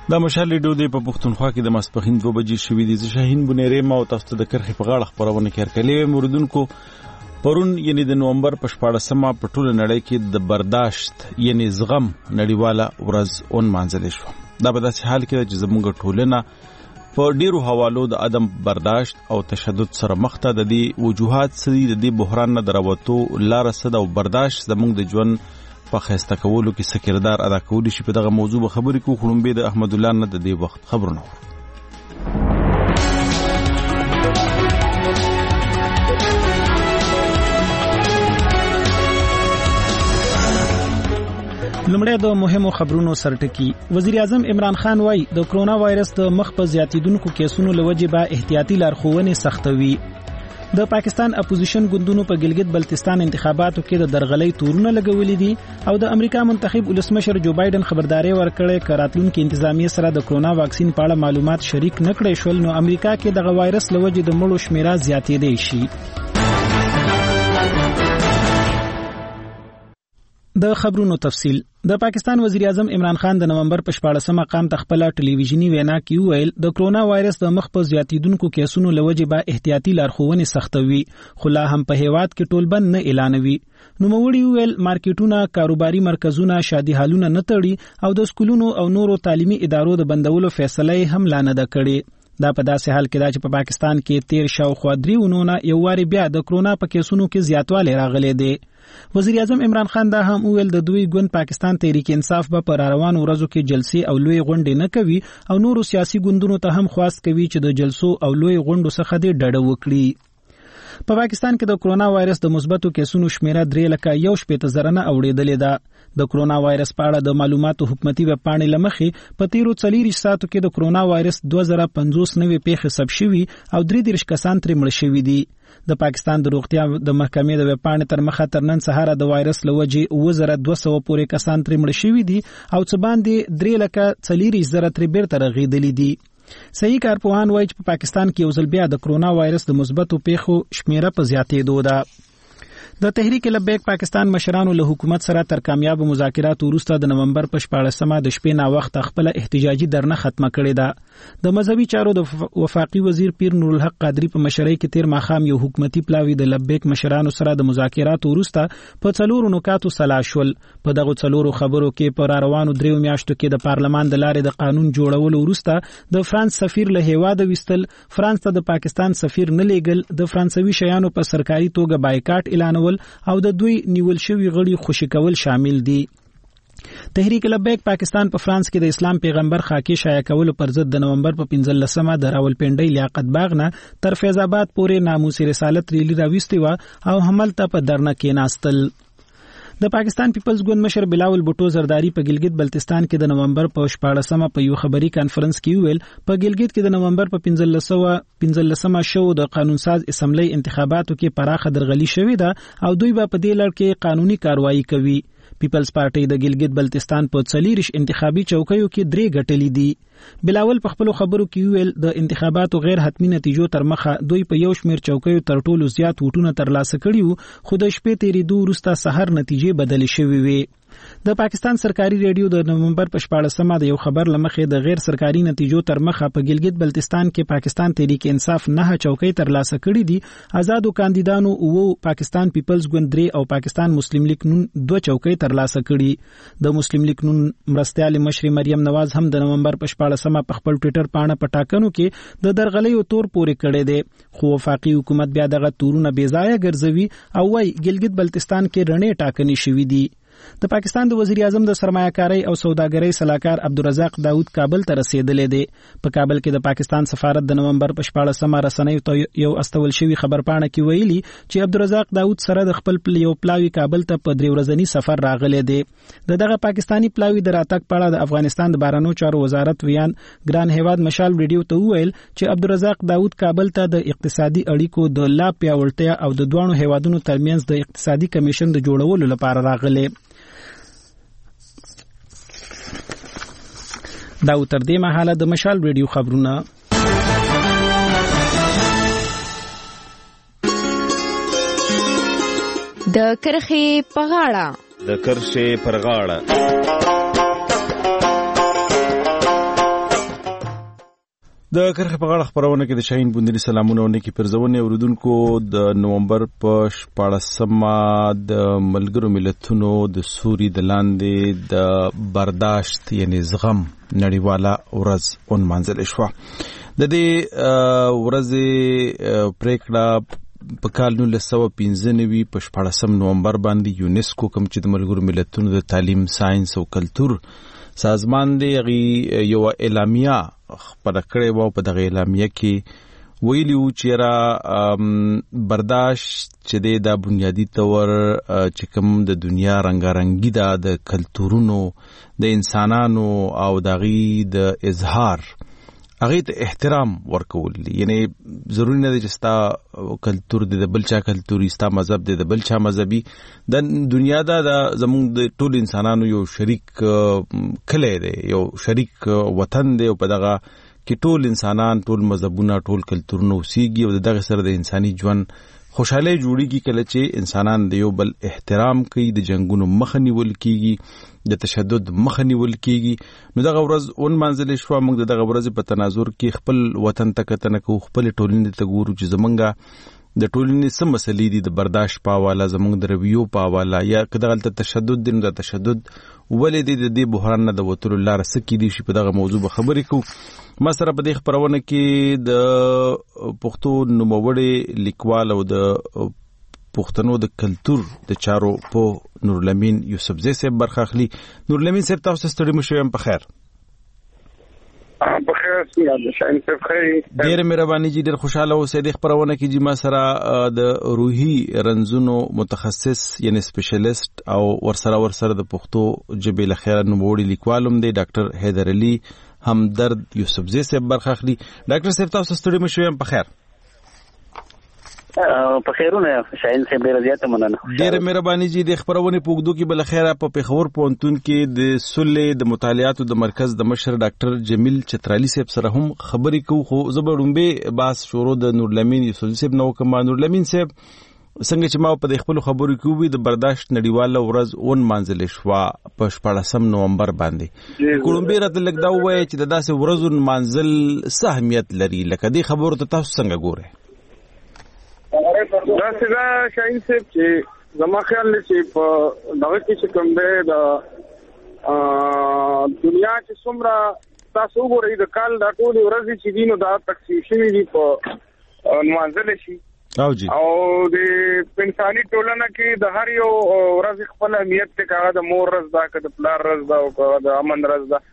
دا مشال ریډیو دی په پښتونخوا کې د ماسپښین 2 بجې شوې دي. زه شاهین بنيري ما او تاسو د کرخې په غاړه خبرونه کړکلې موردونکو پرون یعنی د نومبر په 14مه په ټوله نړۍ کې د برداشت یعنی زغم نړیواله ورځ ونمانځل شو. دا په داسې حال کې چې زموږ ټولنه په ډیرو حوالو د عدم برداشت او تشدد سره مخ ته د دې وجوهات سړي د دې بحران نه درواتو لار سره او برداشت زموږ د ژوند په خسته کولو کې څه کردار ادا کولی شي. په دغه موضوع به خبرې کوو. خړومبه د احمد الله نه د دې وخت خبرونه لمړی د مهمو خبرونو سرټکی. وزیر اعظم عمران خان وایي د کرونا وایرس د مخ په زیاتیدونکو کیسونو لوجې به احتیاطي لارښوونې سختوي. د پاکستان اپوزیشن ګوندونو په ګلګت بلتستان انتخاباتو کې د درغلۍ تورونه لګولې دي او د امریکا منتخب ولسمشر جو بایدن خبرداري ورکړې چې راتلونکي انتظامیه سره د کرونا واکسین په اړه معلومات شریک نکړي شول نو امریکا کې د وایرس لوجې د مړو شمیره زیاتېدای شي. د خبرونو تفصیل. د پاکستان وزیر اعظم عمران خان د نومبر په 14مه مقام خپل ټلویزیونی وینا کې ویل د کرونا وایرس د مخ په زیاتیدونکو کیسونو لوجې به احتیاطي لارښوونې سختوي خو لا هم په هیواد کې ټول بند نه اعلانوي. نو موړي ویل مارکیټونه کاروباري مرکزونه شادي هالونه نه تړي او د سکولونو او نورو تعلیمي ادارو د بندولو فیصله هم لا نه ده کړې. دا په داسې حال کې چې په پاکستان کې 13 شاوخوا 3 اونونه یو واری بیا د کرونا په کیسونو کې زیاتوالی راغلی دی. وزیر اعظم عمران خان دا هم ویل د دوی ګوند پاکستان تحریک انصاف په روانو ورځو کې جلسې او لوی غونډې نه کوي او نورو سیاسي ګوندونو ته هم خواست کوي چې د جلسو او لوی غونډو څخه د ډډه وکړي. په پاکستان کې د کرونا وایرس د مثبتو کیسونو شمیره 3,1,000 نه اوریدلې ده. د کرونا وایرس په اړه د معلوماتو حکومتي ویب پاڼې لمخې په 13 ساعتو کې د کرونا وایرس 2050 نوې پیښې ثبت شوي او 33 کسان ترې مړ شوي دي. د پاکستان د روغتیا د محکمې د ویب پاڼې تر مخه تر نن سهار د وایرس لوجې 2200 پورې کسان ترې مړ شوي دي او څه باندې 3,40,000 ترې بیرته رغېدلي دي. صحیح کارپوهان وایي چې په پاکستان کې یو ځل بیا د کرونا وایرس د مثبتو پیښو شمیره په زیاتېدو ده. د تحریک لبیک پاکستان مشرانو له حکومت سره تر کامیاب مذاکراتو وروسته د نومبر په 14مه د شپې نا وخت خپل احتجاجي درنه ختمه کړې ده. د مذهبي چارو د وفاقي وزیر پیر نور الحق قادری په مشرۍ کې تیر ماخام یو حکومتي پلاوی د لبیک مشرانو سره د مذاکراتو وروسته په 4 نکاتو سلا شول. په دغه 4 خبرو کې پر روانو 3 میاشتو کې د پارلمان د لارې د قانون جوړولو وروسته د فرانس سفیر له هیواده وستل، فرانس ته د پاکستان سفیر نه لیږل، د فرانسوي شیانو په سرکاري توګه بایکاټ اعلانول او د دوی نیول شوی غړي خوشی کول شامل دي. تحریک لبیک پاکستان په فرانس کې د اسلام پیغمبر خاکی شایع کولو پر ضد د نومبر په 15مه د راولپنډۍ لیاقت باغ نه تر فیض آباد پورې ناموسي رسالت ریلی راوستي و او هملته په درنه کېناستل. د پاکستان پیپلز ګوند مشر بلاول بوټو زرداری په ګلګت بلتستان کې د نومبر په 14مه په یو خبري کانفرنس کې ویل په ګلګت کې د نومبر په 15مه شو د قانون ساز اسمبلی انتخاباتو کې پراخه درغلي شوې ده او دوی به په دې لړ کې قانوني کاروایی کوي. پیپلز پارټي د ګلګت بلتستان په 40 انتخابي چوکیو کې 3 ګټلې دي. بلاول په خپل خبرو کې ویل د انتخاباتو غیر حتمی نتیجو تر مخه دوی په یو شمیر چوکیو تر ټولو زیات ووټونه ترلاسه کړي خو د شپې تیریدو وروسته سحر نتیجې بدلې شوې وي. د پاکستان سرکاري ریډیو د نومبر په 14مه د یو خبر لمخې د غیر سرکاري نتیجو تر مخه په ګلګت بلتستان کې پاکستان تحریک انصاف 9 چوکۍ ترلاسه کړي دي. آزادو کاندیدانو او پاکستان پیپلز ګوند 3 او پاکستان مسلم لیگ نون 2 چوکۍ ترلاسه کړي. د مسلم لیگ نون مرستیال مشر مریم نواز هم د نومبر په 14مه په خپل ټوئیټر پاڼه په ټاکنو کې د درغلۍ تور پورې کړي دي خو وفاقي حکومت بیا دغه تورونه بې ځایه ګرځوي او وايي ګلګت بلتستان کې رڼې ټاکنې شوې دي. د پاکستان د وزیر اعظم د سرمایه‌کارۍ او سوداګرۍ صلاحکار عبدالرزاق داود کابل ته رسیدلې دی. په کابل کې د پاکستان سفارت د نومبر په 14مه رسنیو ته یو استول شوی خبرپاڼه کې ویلي چې عبدالرزاق داود سره د خپل یو پلاوی کابل ته په 3 ورځنی سفر راغلی دی. دغه پاکستانی پلاوی د راتګ په اړه د افغانستان د بهرنیو چارو وزارت ویان ګران هیواد مشال ریډیو ته ویل چې عبدالرزاق داود کابل ته د اقتصادي اړیکو د لا پیاوړتیا او د دوه هیوادونو ترمنځ د اقتصادي کمیشن د جوړولو لپاره راغلی. دا تر دې مهاله د مشال ریډیو خبرونه. د کرخې په غاړه. د کرښې پر غاړه. د کرخه په غاړه خبرونه کې د شاهین بوندري سلامونه ونکي پرځونه اوریدونکو د نومبر په 14مه د ملګرو ملتونو د سوري د لاندې د برداشت یعنی زغم نړیواله ورځ ونمانځل شوه. د دې ورځې پریکړه په کال 1995 په 14 نومبر باندې یونیسکو کوم چې د ملګرو ملتونو د تعلیم، ساينس او کلتور سازمان دی غي یو اعلامیه خپل کړي وو. په دغه اعلامیه کې ویلی و چې را برداشت چې د بنیادی تور چې کوم د دنیا رنگارنګي د کلتورونو د انسانانو او دغه د اظهار هغه ته احترام ورکول، یعنی ضروري نه دی چې ستا کلتور د بلچا کلتوري، ستا مذهب د بلچا مذهبي، د دنیا د زموږ د ټول انسانانو یو شریک کلی دی، یو شریک وطن دی، او په دغه کې ټول انسانان، ټول مذهبونه، ټول کلتورونه اوسېږي او دغه سره د انساني ژوند خوشاله جوړیږي. کله چې انسانان د یو بل احترام کوي، د جنگونو مخه نیول کیږي، د تشدد مخه نیول کیږي. نو دغه ورځ ونمانځل شوه. موږ دغه ورځ په تناظر کې خپل وطن ته کتنه کوو، خپل ټولنې ته ګورو چې زمونږ د ټولنې څه مسلې دي، د برداشت په حواله، زمونږ د رویو په حواله، یا که دغلته تشدد دی نو د تشدد ولې دی، د دې بحران نه د وتلو لاره څه کیدی شي. په دغه موضوع به خبرې کوو. ما سره په دې خبرونه کې د پښتو نوموړی لیکوال او د پښتنو د کلتور د چارو په نورالامین یوسفزی صاحب برخه اخلي. نورالامین صاحب تاسو ستړي مشئ په خیر. بخیر سیاد شاین صاحب خیر. ډیر مهرباني جی، ډیر خوشاله اوسئ. د خبرونه کې جی ما سره د روحي رنځونو متخصص یعنی سپیشلیست او ورسره د پښتو ژبې لخوا نوموړی لیکوال هم دی ډاکټر حیدر علي همدرد یوسفزی صاحب برخه اخلي. ډاکټر صاحب تاسو ستړي مشئ په خیر. په خیرونه شاین صاحب ډیر زیاته مننه. ډیر مهرباني جی. د خبرونه پوګدو کې بل خیره په پیښور پونتون کې د سولې د مطالعاتو د مرکز د مشر ډاکټر جمیل چترالی صاحب سره هم خبرې کوو. خو زبړمبه باس شروع د نورالامین یوسفزی صاحب نو کوم. نورالامین صاحب څنګه چې ما په د خپل خبرو کې وی د برداشت نړیواله ورځ ونمانځل شوه په 14 نومبر باندې. کولمبیا راته لګدا وای چې د داسې ورځو منځل څه اهمیت لري، لکه دې خبرو ته تاسو څنګه ګورئ؟ دا څنګه شاین صاحب چې زما خیال چې په دغه کې چې کوم دی د دنیا چې څومره تاسو وګورئ د کال دا ټول ورځې چې دي نو دا تقسیم شوي دي په نمانځل شي او د انساني ټولنه کې د هر یو ورځ خپل اهمیت ته کاغه د مور ورځ دا که د پلار ورځ دا او د امن ورځ دا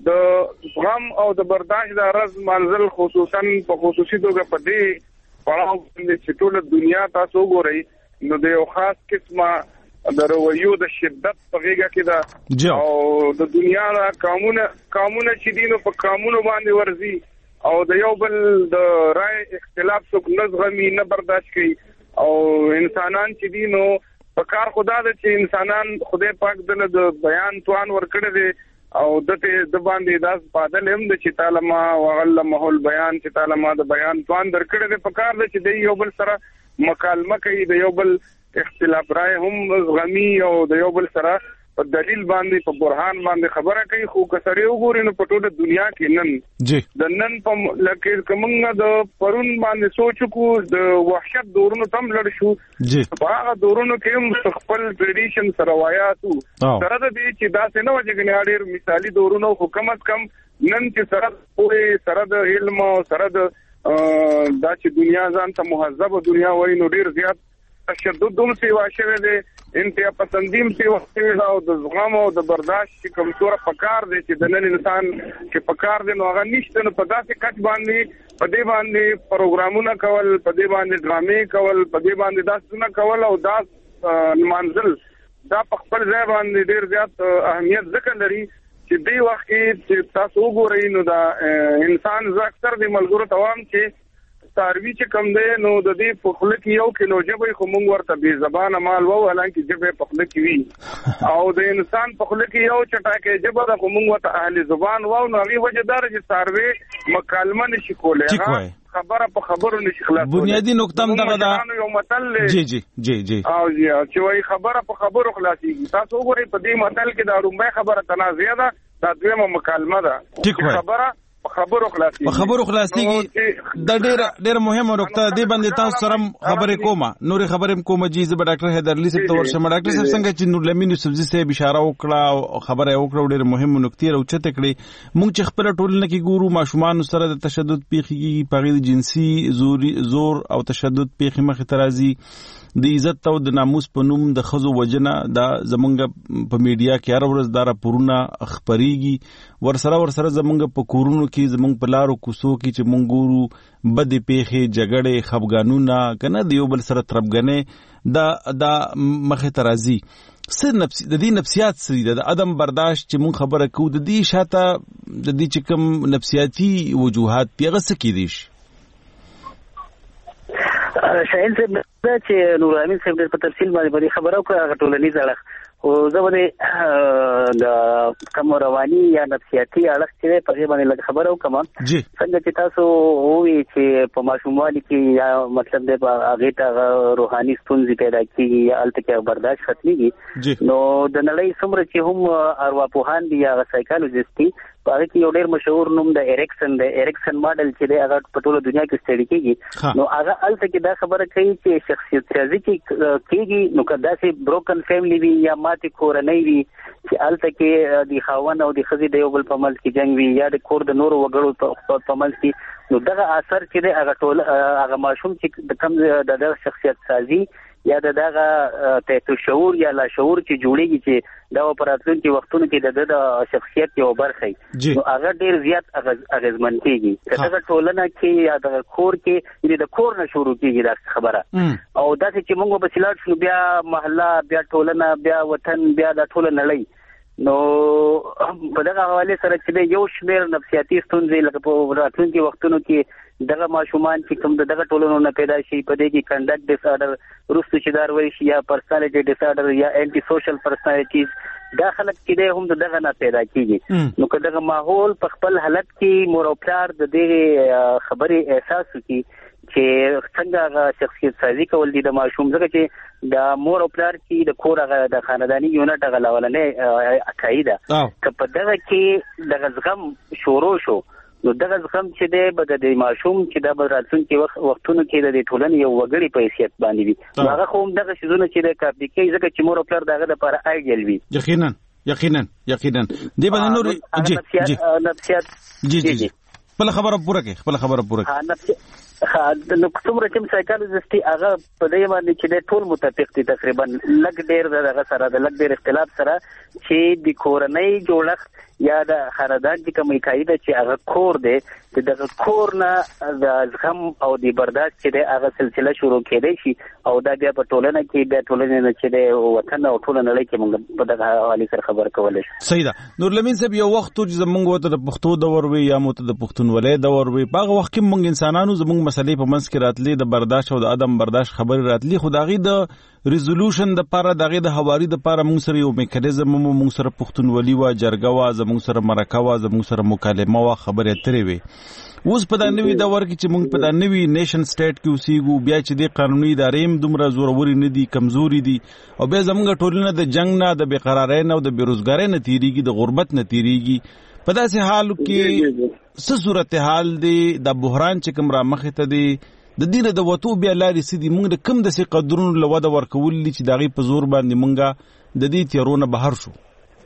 د غم او د برداشت د ورځ منزل خصوصا په خصوصي توګه په دې پړاو چې ټول دنیا تاسو وګورئ نو د یو خاص قسمه د رویو د شدت په غیږه کې ده او د دنیا قانون چې دینو په قانون باندې ورزي او د یو بل د رائے اختلاف څوک نه زغمي نه برداشت کوي او انسانان چې دینو په کار خدا د چې انسانان خدای پاک د بیان توان ورکړي دي او د باندې داس پادل هم د چې تعالی ما وعلمه البيان چې تعالی ما د بیان توان درکړي دي په کار د چې د یو بل سره مکالمه کوي، د یو بل اختلاف رائے هم زغمي او د یو بل سره په دلیل باندې په برهان باندې خبره کوي. خو کسره وګورئ نو په ټوله دنیا کې نن د نن په لکه کومه د پرون باندې سوچ کو د وحشت دورونو تم لړ شو په هغه دورونو کې هم خپل ټریډیشن سره روایتو سره د دې چې دا څنګه وجګنی اړیر مثالی دورونو حکومت کم نن چې سره پوهه سره د علم سره د دا چې دنیا ځان ته مهذب دنیا وای نو ډیر زیات تشدد دوم سیوا شوه دي انتها پسندیم سیوا شوه او د زغم او د برداشت چې کوم څوره پکار دي چې د نن انسان چې پکار دي نو هغه نشته. نو په داسې کټ باندې په دې باندې پروګرامونه کول، په دې باندې ډرامې کول، په دې باندې داسونه کول او دا منزل دا په خپل ځای باندې ډیر زیات اهمیت ذکر لري چې دی وخت کې تاسو وګورئ نو دا انسان زاکثر د ملګرو توام چې تاروی چې کم دی نو د دې په خله کې یو کیلو جبې خو مونږ ورته بې زبانه مال وو حالانکه جبې په خله کې وي او د انسان په خله کې یو چټاکه جبه د خو مونږ ورته اهل زبان وو نو هغه وجدار چې تاروی مکالمه نشي کولای، خبره په خبرو نشي خلاص. بنیادی نقطه هم دغه ده یو متل جی او چې وایي خبره په خبرو خلاصيږي. تاسو وګورئ په دې متل کې دا رومبه خبره تنازعه ده، دا دویمه مکالمه ده. خبره خبرو خلاصيږي د ډېر مهمه نقطه دی باندې تاسو سره خبرې کومه نورې خبرې کومه چې زه ډاکټر حیدرعلی صاحب ته ورشم. ډاکټر صاحب څنګه چې نورالامین یوسفزي صاحب اشاره وکړه او خبره وکړه ډېر مهمه نقطې راوچته کړې. موږ چې خپل ټولنه کې ګورو ماشومان سره د تشدد پیښې پغې د جنسي زور او تشدد پیښې مخې ته راځي. د عزت او د ناموس په نوم د ښځو وجنه دا زمونږ په میډیا کې هر ورځ دا راپورونه خپرېږي. ورسره زمونږ په کورونو کې زمونږ په لارو کوڅو کې چې مونږ ګورو بدې پیښې جګړې خفګانونه کنه د یو بل سره تربګنې دا مخې ته راځي. د دې نفسیات سره د عدم برداشت چې مونږ خبره کوو د دې شاته د دې چې کوم نفسیاتي وجوهات پیغه سکی دي شاهین صاحب چې نورالامین صاحب په تفصیل باندې خبرو کوي ټولنیز اړخ او زه باندې د کوم رواني یا نفسیاتي اړخ چې په دې باندې لږ خبرو کوم. څنګه چې تاسو وایي چې په ماشوموالي کې یا مطلب د هغه ته روحاني ستونزې پیدا کیږي یا الته کې برداشت ختميږي نو د نړۍ څومره چې هم ارواپوهان دي یا سایکالوجیست دي هغه کې یو ډېر مشهور نوم د ایریکسن ماډل چې دی هغه په ټوله دنیا کې سټډي کیږي. نو هغه الته کې دا خبره کوي چې شخصیت سازي کیږي نو کدا سي بروکن فیملی وي یا ماتې کورنۍ وي چې الته کې د خاوند او د ښځې د یو بل په منځ کې جنگ وي یا د کور د نورو وګړو په منځ کې نو دغه اثر چې دی هغه ټول هغه ماشوم چې د کم د شخصیت سازي یا دغه تحت شعور یا لا شعور چې جوړیږي چې دا اپراتلون کې وختونو کې د شخصیت یو برخه نو هغه ډیر زیات اغیزمن کیږي. دغه ټولنه کې یا د کور کې د کور نه شروع کیږي دا خبره او دا چې موږ په سلاټ شو بیا محله بیا ټولنه بیا وطن بیا د ټولنه نړۍ نو په دغه حواله سره چې یو شمیر نفسیاتي ستونزې لکه په راتلونکي وختونو کې دغه ماشومان چې کوم دغه ټولنو نه پیدا شي په دې کې کنډکټ ډیس آرډر رستو چې دار وایي یا پرسنالټي ډیس آرډر یا انټي سوشل پرسنالټیز دا خلک چې هم دغه نه پیدا کیږي. نو که دغه ماحول په خپل حالت کې مور او پلار د دې خبرې احساس وکړي چې څنګه شخصیت سازي کول دي د ماشوم ځکه چې د مور او پلار کې د کور د خاندانی یونټ غلاولنې عقاید که په دغه کې د غزغم شروع شو نو دغه زغم چې دی به د ماشوم چې د راتلونکي وختونو کې د ټولنې یو وګړي په حیثیت باندې وي هغه خو دغه شیزونه چې د کاپي کوي ځکه چې مور او پلار دغه لپاره آیډیل وي. یقینا دی باندې نور نفسیات خپل خبره پوره کړئ نو څومره چې سایکالوجیست هغه په دې باندې چې د ټول متفق دي تقریبا لږ ډیر دغه سره د لږ ډیر اختلاف سره چې د کورنۍ جوړښت یا د خاندان د کومې قاعده چې هغه کور دی دغه کور نه د زغم او د برداشت چې د هغه سلسله شروع کېدای شي او دا بیا په ټولنه کې بیا ټولنه چې د وطن او ټولنه لړۍ کې موږ په دغه حواله سره خبر کولای شو. صحیح ده. نورالامین صاحب یو وخت چې زمونږ وته د پښتو دور وي یا مو ته د پښتونولۍ دور وي په هغه وخت کې موږ انسانانو زمونږ مسلې په منځ کې راتلې د برداشت او د عدم برداشت خبرې راتلې خو داغي د ریزولوشن د پاره دغه د حواري د پاره موږ سره یو میکانیزم موږ سره پښتونولي وا جرګه وا زموږ سره مرکه وا زموږ سره مکالمه وا خبرې اترې وي. اوس په دانوي د ور کې چې موږ په دانوي نیشن سټیټ کې اوسېګو بیا چې د قانوني ادارې هم دومره زوروري نه دي کمزوري دي او بیا زموږ ټولنه د جنگ نه د بیقرارۍ نه او د بیروزګارۍ نه تیریږي د غربت نه تیریږي. په داسې حال کې څه صورتحال دی د بحران چې کوم را مخې ته دی د دینه د وته بیا لارې سدي موږ د کم د سي قدرونو لوده ورکول چې داغي په زور باندې موږ د دې تیرونه بهر شو.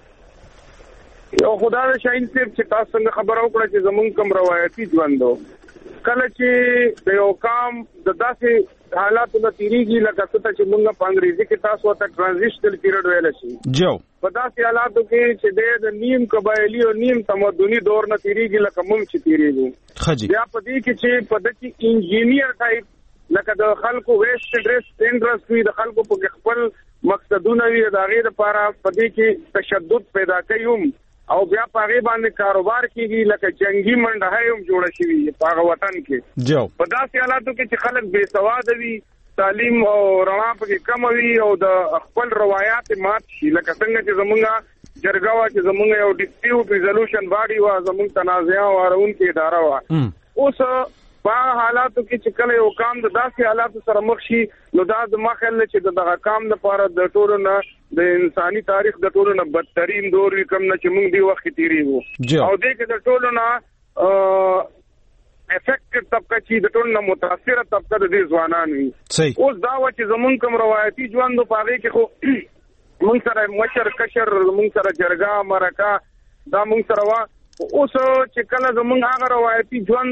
یو خدای شاهین صاحب چې تاسو څنګه خبر او کړه چې زمونږ کوم روایتي ژوندو کله چې د یو کام د داسې حالاتو نه تیریږي لکه څه چې موږ په انګریزي کې تاسو ته ټرانزیشنل پیریډ ویل شي په داسې حالاتو کې چې د نیم قبایلی او نیم تمدني دور نه تیریږي لکه موږ چې تیریږي بیا په دې کې چې په دې کې انجینیر ټایپ لکه د خلکو ویسټ ډریس انډستری د خلکو په خپل مقصدونه وي د غیر لپاره په دې کې تشدد پیدا کوي او بیا پاغي باندې کاروبار کیږي لکه جنگي منډه هم جوړه شي په وطن کې په داسې حالاتو کې چې خلک بے سواد وي تعلیم او رڼا پکې کم وي او د خپل روایت مات شي لکه څنګه چې زمونږه جرګه وا چې زمونږ یو ډیسپیوټ ریزولوشن باډي وا زمونږ تنازعه وارون کې اداره وا اوس په حالاتو کې چې کله یو کام د داسې حالاتو سره مخ شي نو دا د مخل چې دغه کام لپاره د ټولو نه د انساني تاریخ د ټولو نه بدترین دور کوم نه چې موږ دی وخت تیریږو او دې کې د ټولو نه افیکټډ طبقه چې د ټول نه متاثره طبقه د دې ځوانان وي. اوس دا و چې زمونږ کوم روایتي ژوند په هغه کې خو مونږ سره مشر کشر مونږ سره جرګه مرکه دا مونږ سره وا. اوس چې کله زمونږ هغه روایتي ژوند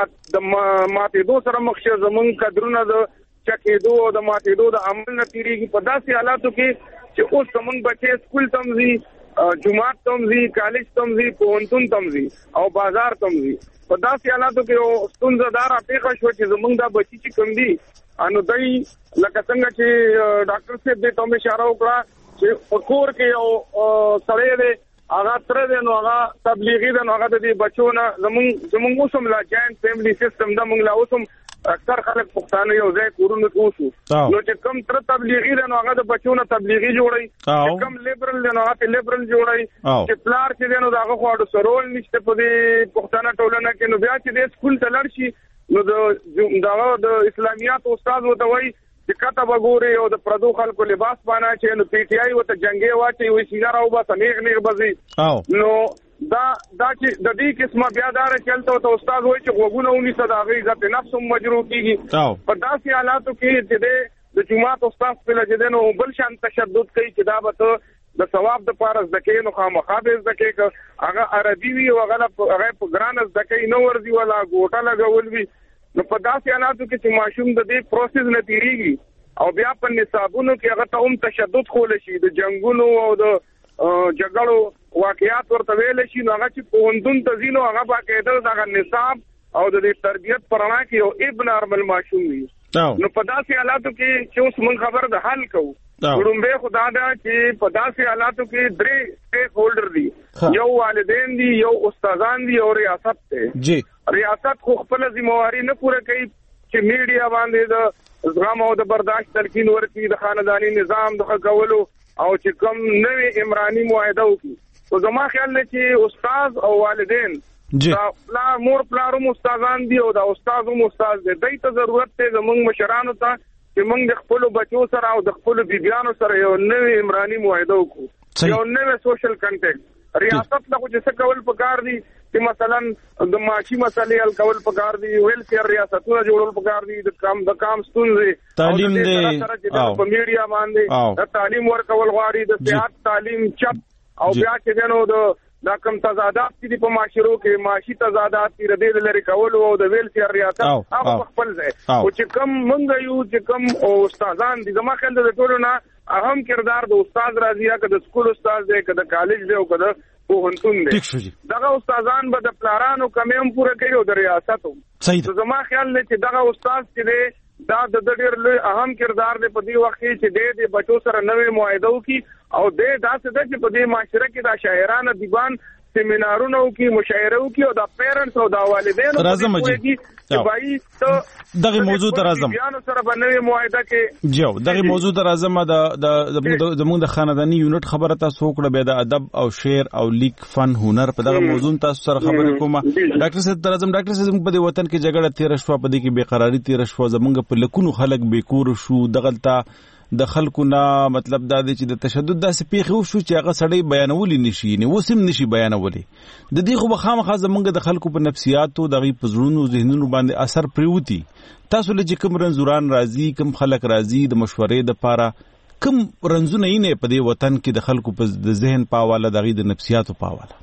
ماتېدو سره مخ شو، زمونږ قدرونه د چکېدو او د ماتېدو د عمل نه تیریږي. په داسې حالاتو کې چې اوس زمونږ بچي سکول تم ځي، جماعت تم ځي، کالج تم ځي، پوهنتون تم ځي او بازار تم ځي. په داسې حالاتو کې ستونزه دا راپېښه شوه چې زمونږ دا بچي چې کوم دي نو دوی لکه څنګه چې ډاکټر صاحب دې ته اشاره وکړه چې په کور کې یو سړی دی هغه تر دې نو هغه تبلیغي دی نو هغه د دې بچو نه زمونږ اوسم لا جاینټ فیملی سیستم دا مونږ لا اوسم اکثر خلک پښتانه یو ځای کورونه کوسو نو چې کم تر تبلیغي دی نو هغه د بچو نه تبلیغي جوړي، کم لیبرل دی نو هغه لیبرل جوړي، چې پلار چې دی نو هغه خو اډو سرول نشته په دې پښتانه ټولنه کې. نو بیا چې د سکول ته لړ شي نو د اسلامیات استاد وته وایي چې کته وګوري او د پردو خلکو لباس باندې چې نو پی ټی آی وته جنگي واچي وي سیګار او بس نیغ بزي. نو دا چې د دې قسمه بیا دار چلته او استاد وایي چې وګونه ونی صدا غي عزت نفس مجروح کیږي. په داسې حالاتو کې چې د جماعت استاد په لږ دینو بل شان تشدد کوي چې دا به د ثواب د پارس دکې نو خامخا به دکې هغه عربي وي او هغه په ګرانز دکې نو ورځي ولا ګوټه لګول وي. نو په داسې حالاتو کې چې ماشوم د دې پروسس نه تیریږي او بیا په نصابونو کې هغه ته تشدد خول شي، د جنگونو او د جګړو واقعیات ورته ویل شي، نو هغه چې پوهنتون ته ځي نو هغه باقاعده دغه نصاب او د تربیت پرانا کې یو ابن ارمل ماشوم وي. نو په داسې حالاتو کې چې اوس موږ خبر د حل کوو ګړومبه خدا دا چې په داسې حالاتو کې درې سټیک هولډر دي، یو والدین دي، یو استادان دي او ریاست ته. ریاست خو خپل ذمہواری نه پوره کوي چې میډیا باندې د زغم او د برداشت تلقین ورکړي، د خاندانی نظام د کولو او چې کوم نوې عمرانی معاهده وکړي. او زما خیال دی چې استاد او والدین دا مور پلارو استادان دي او دا استادو استاد دي، دای ته ضرورت دی زموږ مشرانو ته چې موږ د خپل بچو سره او د خپل بیبيانو سره یو نوې عمرانی معاهده وکړو، یو نوې سوشل کنټیکټ. ریاست له چې څه کول پکار دي چې مثلا د معاشي مسلې حل کول پکار دي، ویلفیر ریاستونه جوړول پکار دي، د کام ستونزې تعلیم دې په میډیا باندې تعلیم ورکول غواړي، د صحت تعلیم چپ او بیا چې دنو دا کم تضادات دي په معاشرو کې، معاشي تضادات دي ردې لري کول او د ویلفیر ریاست هغه خپل ځای او چې کم مونږ یو چې کم استادان دي زما خیال د ټولو نه اهم کردار د استاد راځي، که د سکول استاد دی، که د کالج دی او که د پوهنتون دی. دغه استادان به د پلارانو کمی هم پوره کوي او د ریاست هم. زما خیال دی چې دغه استاد چې دی دا د ډېر لوی اهم کردار دی په دې وخت کې چې د بچو سره نوې معاهده وکړي او داسې ده چې په دې معاشره کې دا شاعران ادیبان سیمینارونه وکړي، مشاعره وکړي او د پیرنټس او د والدینو راځم چې بای ته دغه موضوع ته راځم بیان سره باندې معاهده کې دغه موضوع ته راځم. زموږ د خاندانی یونټ خبره تاسو وکړه، به د ادب او شعر او لیک فن هنر په دغه موضوع تاسو سره خبرې کوم. ډاکټر صاحب راځم. ډاکټر صاحب په دې وطن کې جګړه تیر شو، په دې کې بیقراری تیر شو، زموږ په لکونو خلک بیکور شو، دغلطه د خلکو نه مطلب دا دی چې د تشدد داسې پیښې وشو چې هغه سړی بیانولی نشي، نه وسم نشي بیانولی. د دې خو خامخا زمونږ د خلکو په نفسیاتو دغه په زړونو ذهنونو باندې اثر پریوتی. تاسو لږ کوم رنزوران راځي، کوم خلک راځي د مشورې د پاره، کوم رنزونه یې نه په دې وطن کې د خلکو په ذهن پاواله دغه د نفسیاتو پاواله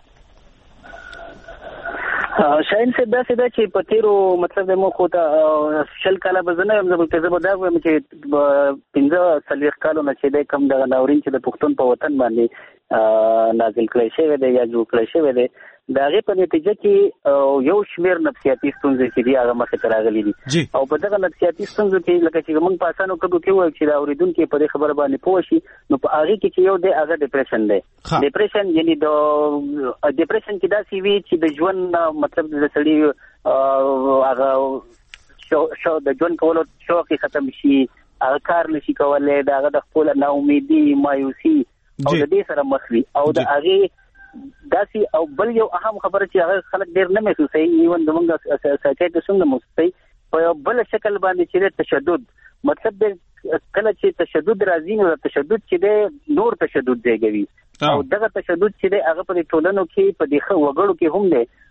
شاین سے دا سدا چې په تیرو مطلب د مو خو ته شل کاله بزنه هم زموږ ته زبر دا وایم چې 15 کالو نه چې د کم د ناورین چې د پښتون په وطن باندې نازل کړی شوی دی یا جوړ کړی شوی دی، دا غي په نتیجه کې یو شمیر نفسیاتي ستونزې چې دی هغه مخه تراغلي دي او په دغه نفسیاتي ستونزو کې لکه چې موږ په اسانو کډو کې وایو چې دا اوریدونکو په دې خبره باندې پوه شي، نو په هغه کې چې یو دی هغه ډیپریشن دی. ډیپریشن یعنی د ډیپریشن کې دا سی وی چې د ژوند مطلب د سړي هغه شو د ژوند کولو شوق ختم شي، هغه کار نشي کولای، دا هغه د خپل ناامیدي، مایوسي او د دې سره مخ وي او د هغه داسي او بل یو اهم خبره چې هغه خلک ډیر نه محسوسوي، ایون د موږ سایکیاټریسټ هم محسوسوي په بل شکل باندې چې تشدد مطلب د کله چې تشدد راځي نو تشدد چې د نور تشدد دیږي او دغه تشدد چې د هغه په ټولنو کې په دغه وګړو کې هم دی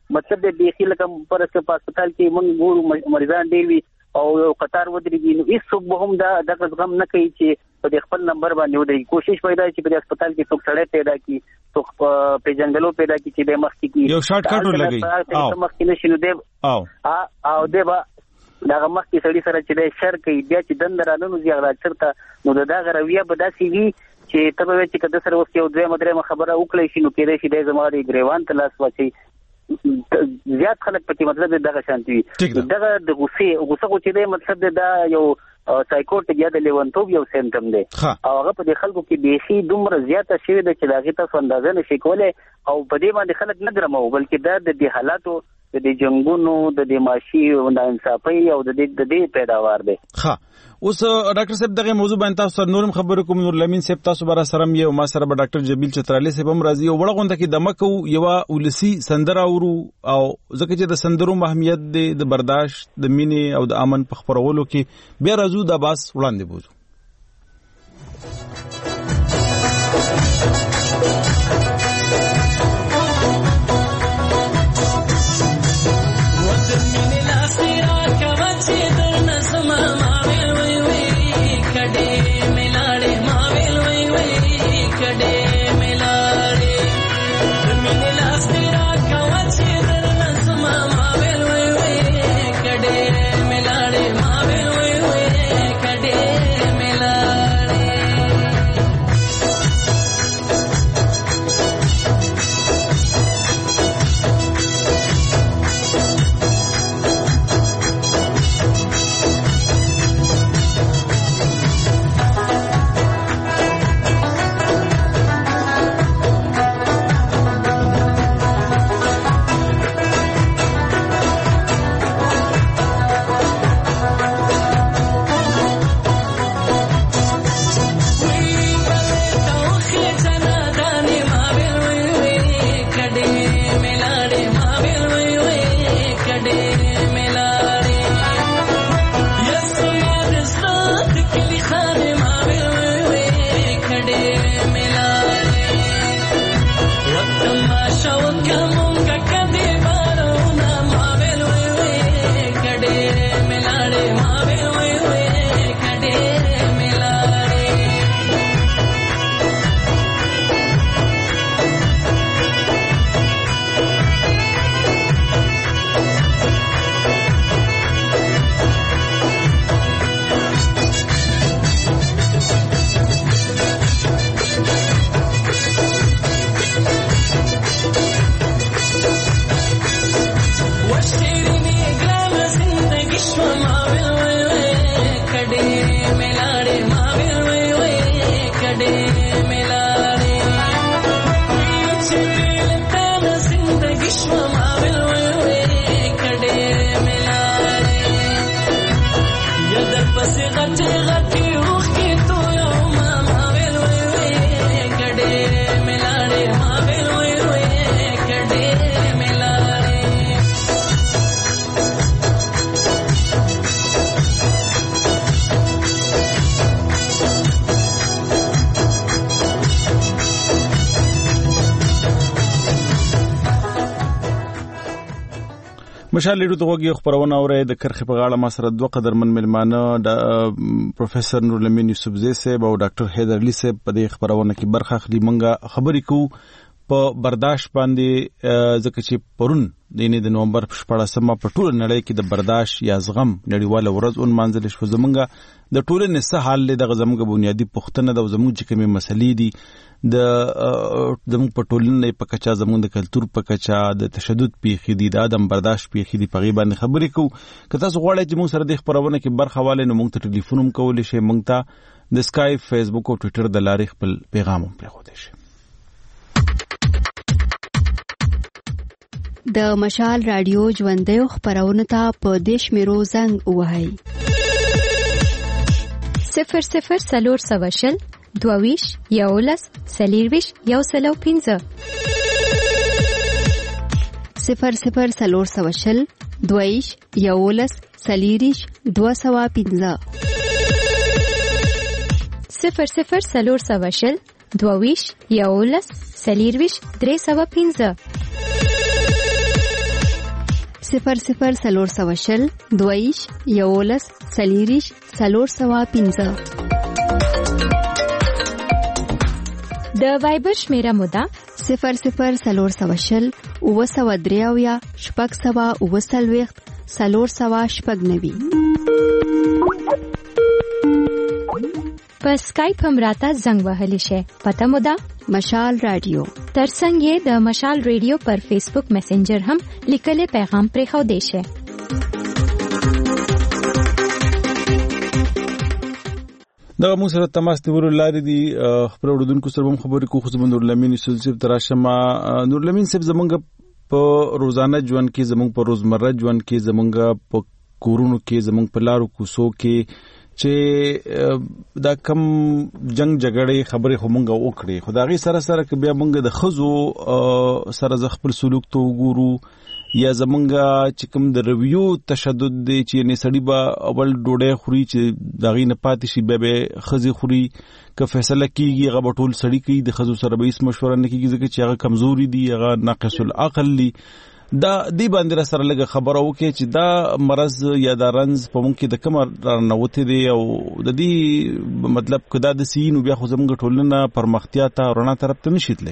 مطلب د بیخي لکه پرسته په هسپتال کې موږ ګورو مریضان ډېر وي او قطار ودرېږي، نو هیڅوک به هم دا غم نه کوي چې په دې خپل نمبر باندې ودرېږي. کوشش پیدا چې په هسپتال کې څوک سړی پیدا کړي، څوک پیژنګلو پیدا کړي چې د مخکې کې یو شارټ کټ ولګي مخکې نشي نو دی او دی به دا مخکې سړي سره چې د شر کوي بیا چې دند رالنو زیاغ راچرته نو دا رویه به داسې وي چې ته به چې کده سره اوس یو دویمه درېمه خبره وکړی شي نو کېدای شي دی زما د ګریوان ته لاس واچوي. زیات خلک پکې مطلب دغه شانتي وي. دغه د غوسه خو چې دی مطلب دا یو سایکوټیک یا د لیونتوب یو سیمټم دی او هغه په دې خلکو کې بیخي دومره زیاته شوې ده چې د هغې تاسو اندازه نشئ کولی او په دې باندې خلک نه ګرمو، بلکې دا د دې حالاتو د دې جنګونو د دې معاشي ناانصافۍ او د دې پیداوار دی. اوس ډاکټر صاحب دغه موضوع باندې تاسو نورم خبرې کوم. نور لمین صاحب تاسو برا سره یو ما سره به ډاکټر جبیل چترالی صاحب هم راځي او وړه غونډه کې د مکو یو ولسی سندره اورو او ځکه چې د سندرو اهمیت د برداشت د مینې او د امن په خبرولو کې بیا راځو د باس وړاندې بوزو. مشال لیدو دغه خبرونه اوري د کرخه په غاړه ما سره دوه قدرمن ملمانه د پروفیسور نور لمین یوسفزی صاحب او ډاکټر حیدر علی صاحب په دې خبرونه کې برخه اخلي. منګه خبرې کو په برداشت باندې ځکه چې پرون د نومبر په 14مه په ټول نړۍ کې د برداشت یا زغم نړیواله ورځ اون مانځل شو. زمونږ د ټولنې څه حال د زمونږ بنیادی پوښتنه د زمونږ چې کومې مسلې دي د زمونږ په ټولنې په کچا زمونږ د کلچر په کچا د تشدد پیښې دي د عدم برداشت پیښې دي په غي باندې خبرې کوو. که تاسو غواړئ چې موږ سره د خبرونه کې برخه والے نو موږ ته ټلیفون هم کولی شئ. موږ ته د اسکایپ، فیسبوک او ټوئیټر د لارې خپل پیغام هم پرېښودلی شئ. د مشال رادیو ژوندۍ خبرونه ته په دیش میرو زنګ وهاي 00 22 یولس سلیرویش یو سلو 15 00 22 یولس سلیریش 215 00 22 یولس سلیرویش 315 00 22 11 40 405. د وایبر شمیره موده 00 403 499. په اسکایپ هم راته زنګ وهلی شي. پته موده مشال رادیو. ترڅنګ یې د مشال رادیو پر فیسبوک میسنجر هم لیکلي پیغام پرې خو دی شي. دا موږ سره تماس نیولو لارې دي خبر اوردونکو سره هم خبرې کوو. خو زموږ نورلمین یوسف صاحب تراشمه. نورلمین صاحب زمونږ په روزانه ژوند کې زمونږ په روزمره ژوند کې زمونږ په کورونو کې زمونږ په لارو کوڅو کې چې دا کم جنگ جګړې خبرې همغه وکړي، خدای سره سره کې بیا موږ د خزو سره ز خپل سلوک ته وګورو یا زمونږه چې کوم د رویو تشدد دی چې نه سړی با اول ډوډۍ خوري چې داغې نه پاتې شي به خزي خوري که فیصله کیږي هغه ټول سړی کوي د خزو سره به هیڅ مشوره نه کیږي ځکه چې هغه کمزوري دي، هغه ناقص العقل دي. دا دی باندې سره لګه خبره وکړي چې دا مرض یا دا رنز په مونږ کې د کوم رانوته دی او د دې مطلب کدا د سین بیا خو زمونږ ټولنه پرمختیا ته رڼا طرف ته نشیتله.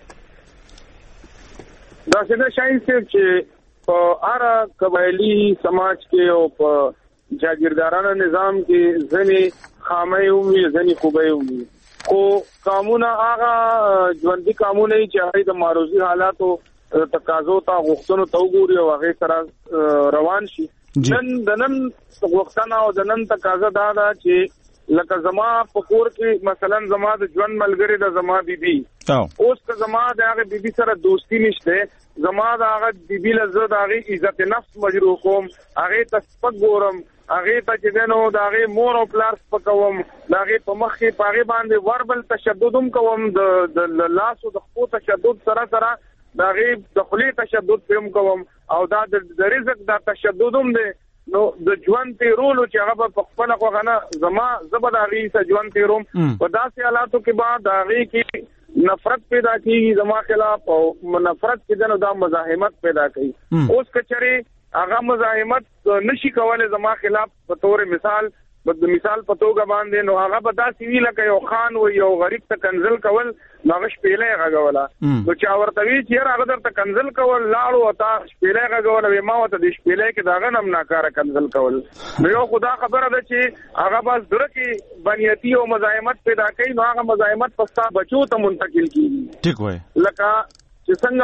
دا څنګه شای چې په هر قبایلی سماج کې او په جاگیردارانه نظام کې ځنې خامې وي ځنې خوبې وي، خو قانون هغه ژوندۍ قانون چې هغه د معروضي حالاتو تقاضو ته غوښتنو ته وګوري او هغه سره روان شي. نن غوښتنه او د نن تقاضا دا ده چې لکه زما په کور کې مثلا زما د ژوند ملګری د زما بیبي اوس که زما د هغه بیبي سره دوستی نشته، زما د هغه بیبي له زه د هغه عزت نفس مجروح کوم، هغه ته سپک ګورم، هغه ته چې دنو د هغه مور او پلار سپکوم، د هغه په مخ کې په هغه باندې وربل تشددم کوم، د لاس او د خپل تشدد سره سره د هغه د خلی تشدد پم کوم او دا د رزق د تشددم دی. نو د ژوند تیرولو چې هغه په خپل خوغنه زما زبرداري سره ژوند تیروم په داسې حالاتو کې بعد هغه کې نفرت پیدا کیږي زما خلاف او نفرت کې دنو دا مزاحمت پیدا کوي. اوس کچري هغه مزاحمت نشي کولای زما خلاف په تور مثال په توګه باندې نو هغه به داسې وی لکه یو خان و یو غریب ته کنزل کول نو شپېلې غږولا نو چا ورته وی چې هغه درته کنزل کول لاړو او تا شپېلې غږول وې ما وته د شپېلې کې داغه نم ناکاره کنزل کول نو یو خدا خبره ده چې هغه بس در کې بنیتی او مزاحمت پیدا کوي نو هغه مزاحمت پستا بچو ته منتقل کیږي. ٹھیک وای لکه چې څنګه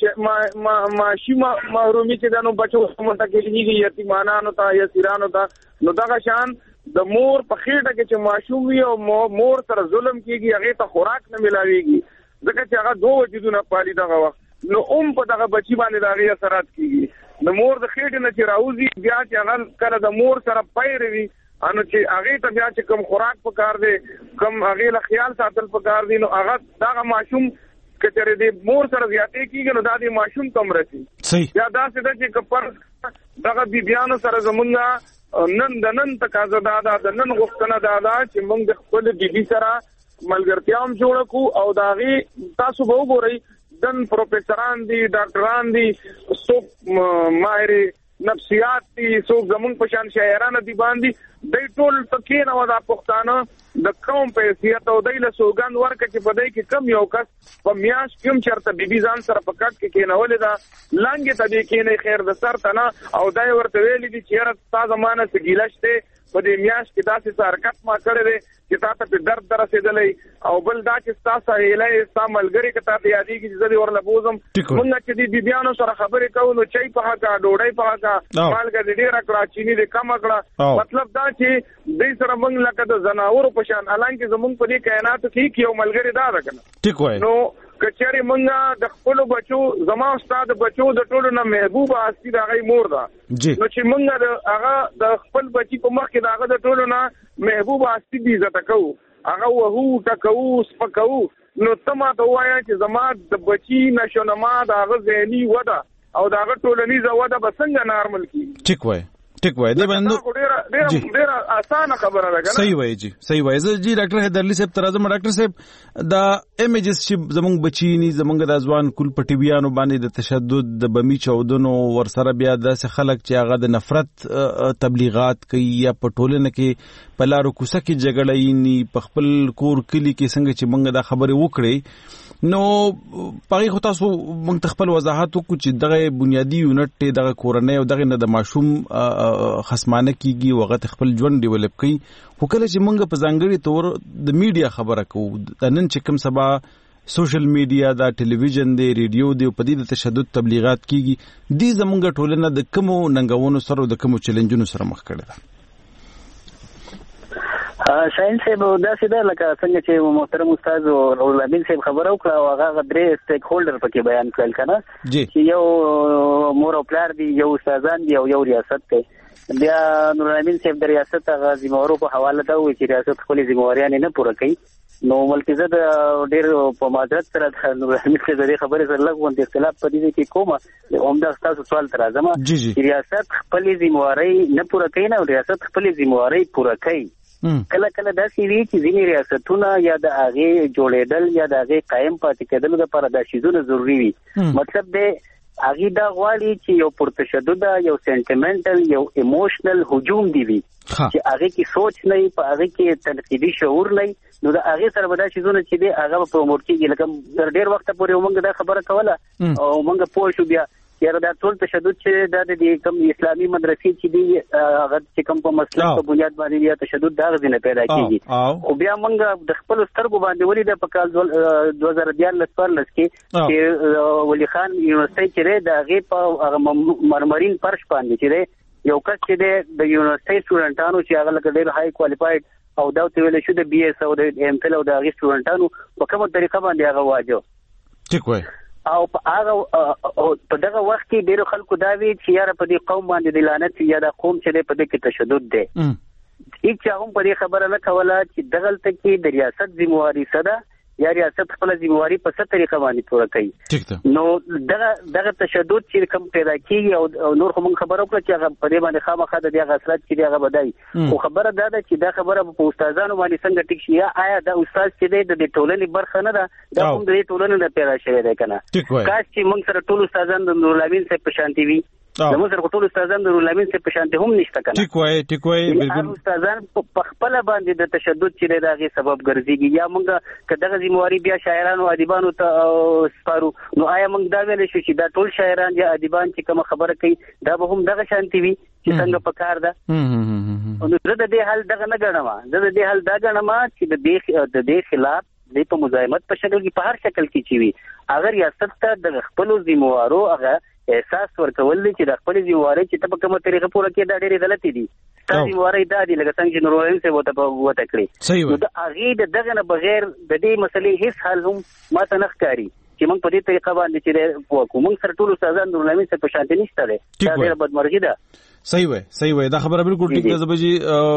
ماشي محرومي چې دنو بچو منتقل کیږي یتیمانانو ته یا سیرانو ته نو دغه شان د مور په خېټه کې چې ماشوم وي او مور سره ظلم کیږي هغه ته خوراک نه ملاويږي ځکه چې هغه دوه وجودونه پالي دغه وخت نو په دغه بچي باندې دغه اثرات کیږي. د مور د خېټه نه چې راوځي بیا چې هغه کله د مور سره پایروي انو چې هغه ته بیا چې کم خوراک پکار دی کم هغه له خیال ساتل پکار دی نو هغه دغه ماشوم کچره دی مور سره زیاتې کیږي نو دا دی ماشوم کم رسي. یا دا څه چې کپر دغه بیبيانو سره زمونږه نن تقاضا دا د نن غوښتنه دا چې موږ د خپل بیبي سره ملګرتیا هم جوړ کو او داغي تاسو به وګورئ دن پروفیسوران دي ډاکټران دي څوک ماهر نفسیات دي څوک زمونږ په شان شاعرانه دي باندې د ټول تکې نو دا پښتانه د قوم په حیثیت او د له سوګان ورکه چې په دې کې کم یو کس په میاش کوم چرته بیبي ځان سره پکټ کې کېنول دا لانګه ته دې کې نه خیر د سر تنه او دای ورته ویلي دي چې را تاسو زمانه څخه ګیلشته په دې میاش کې داسې حرکت ما کړې چې تاسو په درد رسیدلې او بل دا چې تاسو هیله تاسو ملګری کې تاسو یادې کې ځدې ورله بوزم مونږ چې دې بیبيانو سره خبرې کوو نو چای په هغه ډوډۍ په هغه مالګه دې راکړه چینی دې کم کړه مطلب دا چې دې سره مونږ لکه د زناورو په شان الانکه زمونږ په دې کائنات کې یو ملګری دا راکنه ټیک وای نو کچاري مونږه د خپل بچو زما استاد بچو د ټولو نه محبوب استی دا غي مور دا نو چې مونږه هغه د خپل بچي په مخ کې داغه د ټولو نه محبوب استی دي عزت کوو هغه وهو ټکو سپکو نو تما ته وایا چې زما د بچي نشونما داغه ذهني وده او داغه ټولنیزه وده بسنګ نارمل کی. ټیک وای ټیک وای دی باندې ډیر اسانه خبره ده کنه. صحیح وای جی صحیح وای جی. ډاکټر حیدرعلی صاحب ترازم ډاکټر صاحب دا امیجز چې زمونږ بچینی زمونږ د ځوان کول په ټي ویانو باندې د تشدد د بمی چودنو ورسره بیا د خلک چې هغه د نفرت تبلیغات کوي یا په ټولنه کې په لارو کوڅه کې جګړه یې په خپل کور کلی کې څنګه چې موږ دا خبره وکړي نو پغی خو تاسو موږ خپل وضاحت وکړو چې دغه بنیادی یونټ دغه کورنۍ او دغه نه د ماشوم خصمانه کیږي وغه خپل ژوند ډیولپ کوي. خو کله چې موږ په ځانګړي تور د میډیا خبره کوو د نن چې کوم سبا سوشل میډیا دا ټلویزیون دی ریډیو دی په دې د تشدد تبلیغات کیږي دي زموږ ټولنه د کومو ننګونو سره د کومو چیلنجونو سره مخ کړي ده. شاهین صاحب دا سیده لکه څنګه چې محترم استاد رول امین صاحب خبره وکړه او هغه درې سټیک هولډر پکې بیان کړل کنه چې یو مور او پلار دی یو استادان دی او یو ریاست دی. بیا نور امین صاحب د ریاست هغه ذمہوارو په حواله دا وایي چې ریاست خپل ذمہواریان نه پوره کوي. نو ملکی زه د ډیر په معذرت سره نور امین صاحب د خبرې سره لږ غونډه اختلاف پدې کې کومه همدا تاسو سوال تر ازمه چې ریاست خپل ذمہواری نه پوره کوي نه ریاست خپل ذمہواری پوره کوي. کله کله دا سی وی چې ځینې ریاستونه یا د هغه جوړېدل یا د هغه قائم پاتې کېدل لپاره دا شیزونه ضروری وي. مطلب دی هغه دا غواړي چې یو پرتشدد یو سنټیمنټل یو ایموشنل هجوم دی وي چې هغه کې سوچ نه په هغه کې تنقیدي شعور نه نو دا هغه سره به دا شیزونه چې دی هغه پروموټ کیږي. لکه ډېر وخت پورې موږ دا خبره کوله او موږ پوه شو بیا یاره دا ټول تشدد چې د کوم اسلامي مدرسې چې دی هغه چې کوم په مسلک په بنیاد باندې یا تشدد دا غزنه پیدا کیږي. خو بیا موږ د خپل سترګو باندې ولید په کال 2014 کې چې ولی خان یونیورسيټي چې د هغه په مرمرین فرش باندې چې یو کس چې د یونیورسيټي سټوډنټانو چې هغه لکه ډېر هاي کوالیفاید او دا ته ویل شو د بي اس او د ام فل او د هغه سټوډنټانو په کومه طریقه باندې هغه واجو ټیک وای او په دغه وخت کې ډېر خلکو دا وی چې یاره په دې قوم باندې د لعنت یا د قوم چې په دې کې تشدد دی. هیڅ هم په دې خبره نه کوله چې دغلته کې د ریاست ذمہواری صدا یا ریاست خپل ذمہواری په څه طریقه باندې پوره کوي. نو دغه تشدد چې کوم پیدا کیږي او نور کوم خبرو کړ چې هغه په دې باندې خامخا د هغه اثرات چې هغه بدای خو خبره دا ده چې دا خبره په استادانو باندې څنګه ټیک شي آیا دا استاد چې د ټولنې برخه نه ده دا هم د ټولنې نه پیدا شوی دی کنه. کاش چې موږ سره ټول استادان د نور الامین صاحب په شانتي وي زموږ سره ټول استادان د نور الامین صاحب په شانتي هم نشته کنه. ټیک وای بالکل استادان په خپل باندې د تشدد چې دغه سبب ګرځيږي یا موږ کداغه ذمہواری بیا شاعرانو ادیبانو ته سپارو نو آیا موږ دا ویل شو چې دا ټول شاعران یا ادیبان چې کوم خبره کوي دا به هم دغه شانتي وي چې څنګه پکار ده. نو زه د دې حل دغه نه غنم زه د دې حل دا غنم چې د دې خلاف د په مزاحمت په شکل کې په هر شکل کې چی وي اگر ریاست ته د خپل ذمہوارو هغه احساس ورکول چې د خپل ذمہواری چې په کومه طریقه پوره کې دا ډېری غلطي دي ستاسو ذمہواری دا دي لکه څنګه چې نورولین څه وته کړی نو د هغه دغه نه بغیر د دې مسلې هیڅ حل هم ماته نه ښکاري چې موږ په دې طریقه باندې چې حکومت سره ټول استادان نورولین څه په شانتي نشته ده دا ډېر بدمرغي ده. صحیح وای دا خبره بالکل ټیک ده. زبجی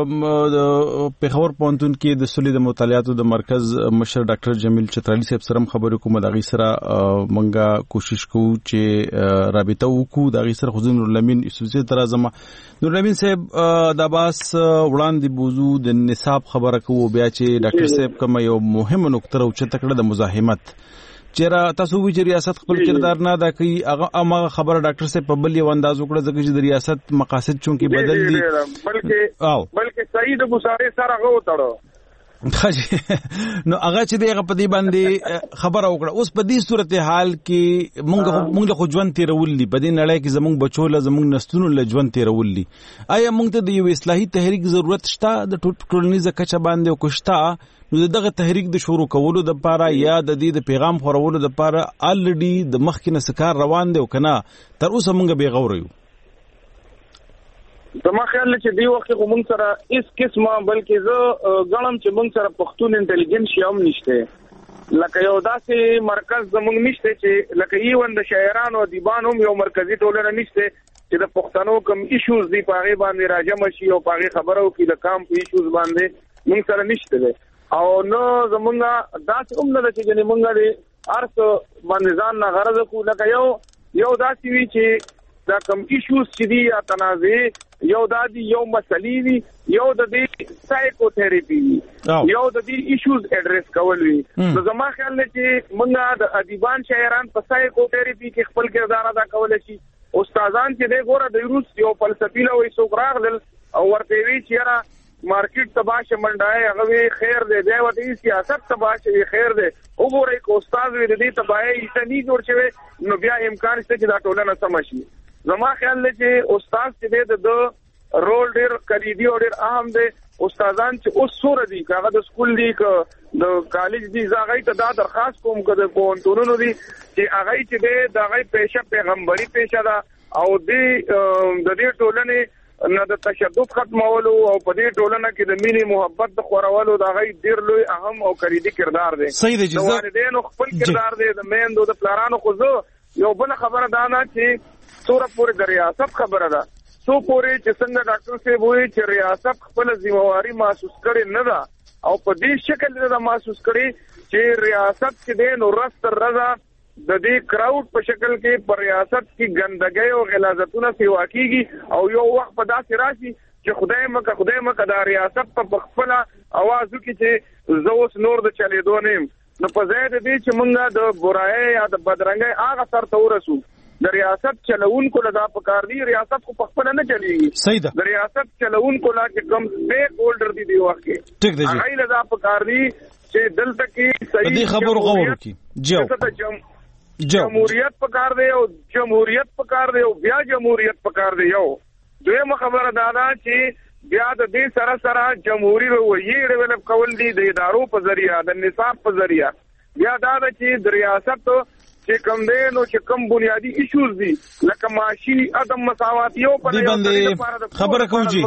پیښور پونتون کې د سولې د مطالعاتو د مرکز مشر ډاکټر جمیل چترالی صاحب سره خبرې کوم د غي سره منګه کوشش کوو چې رابطه وکړو د غي سره خو نور لمین اسوسي تر ازمه نور لمین صاحب د باس وړاندې بوزو د نصاب خبره کوو بیا چې ډاکټر صاحب کوم یو مهمه نقطه راوچته کړه د مزاحمت چیرې تاسو وی چې ریاست خپل کردار نه ادا کوي هغه خبره ډاکټر صاحب په بل یو انداز وکړه ځکه چې د ریاست مقاصد چونکی بدل دي بلکې صحیح د ګسارې سره غو تړو نو هغه چې دغه په دې باندې خبره وکړه اوس په دې صورتحال کې مونږ خو ژوند تیرول دي په دې نړۍ کې زمونږ بچو له زمونږ نسلونو له ژوند تیرول دي آیا مونږ ته د یو اصلاحي تحریک ضرورت شته د ټولنیزه کچه باندې او کوشته نو دغه تحریک د شروع کولو د لپاره یا د دې د پیغام خورولو د لپاره الریډي د مخکې نسکار روان دی او کنه تر اوسه مونږ به غوړو زما خیال چې دی وخت کوم سره اس قسمه بلکې زه غنم چې مونږ سره پښتون انټيليجنس هم نشته لکه یو داسې مرکز زمونږ نشته چې لکه ایوند شاعرانو ادیبانو یو مرکزی ټولنه نشته چې د پښتنو کوم ایشوز دی په هغه باندې راجم شي او په هغه خبرو کې د کام په ایشوز باندې مونږ سره نشته او نو زمونږه داسې هم نه چې ګنې مونږه د ارث باندې ځان نه غرض کو لکه یو داسې وی چې دا کوم ایشوز چې دی یا تنازع یو د دې یو مسلې وي یو د دې سایکوثيراپي یو د دې ایشوز اډریس کول وي نو زما خیال دی چې موږ د ادیبان شاعران په سایکوثيراپي کې خپل کردار ادا کول شي استادان چې د ګوره د روس یو فلسفي له وې سوګراغ او ورته وی چې را مارکیټ تباشه منډای هغه خیر دی بیا وته سیاست تباشه خیر دی وګورئ کو استاد دې تباہی ایسنی جوړ شوی نو بیا امکان شته چې دا ټولنه سمشي زما خیال دی چې استاد چې د رول ډیر کلیدي او ډیر اهم دی استادان چې اوس سور دي هغه د سکول دي د کالج دي زغی ته دا درخواست کوم کده پونتونونو دي چې هغه چې د هغه پېښه پیغمبري پېښه ده او د دې ټولنې نه د تشدد ختمولو او په دې ټولنه کې د مینې محبت د خورولو دا غي ډیر لوی اهم او کلیدي کردار دی صحیح دی د والدینو خپل کردار دی د میندو د پلارانو خو یو بل خبره ده نه چې څوره پورې د ریاست خبره ده څو پورې چې څنګه ډاکټر صاحب وایي چې ریاست خپل ذمہواری محسوس کړي نه ده او په دې شکل نه محسوس کړي چې ریاست کې د نورست رضا د دې کراوډ په شکل کې پر ریاست کې ګندګي او غلاظتونه سیوا کیږي او یو وخت په داسې راشي چې خدای مکه د ریاست په خپل आवाज وکړي چې زوس نور د چلیدو نیم نو په ځای د دې چې مونږ د برای یا د بدرنګي هغه سر ته ورسو د ریاست چلوونکو لدا پکار دی ریاست کو خپل نه چلیږي صحیح ده د ریاست چلوونکو لا چې کم سټیک هولډر دی وخت کې ټیک دی هغه لدا پکار دی چې دلته کې صحیح دې خبرو غوړو کی جمهوریت پکار دی او جمهوریت پکار دی او بیا جمهوریت پکار دی یو دویمه خبره دا ده چې بیا د دې سره جمهوریت رویه ډیولپ کول دي د ادارو په ذریعہ د نصاب په ذریعہ بیا دا ده چې د ریاست چې کم دی نو چې کم بنیادی ایشوز دي لکه معاشي عدم مساوات یو په دې خبره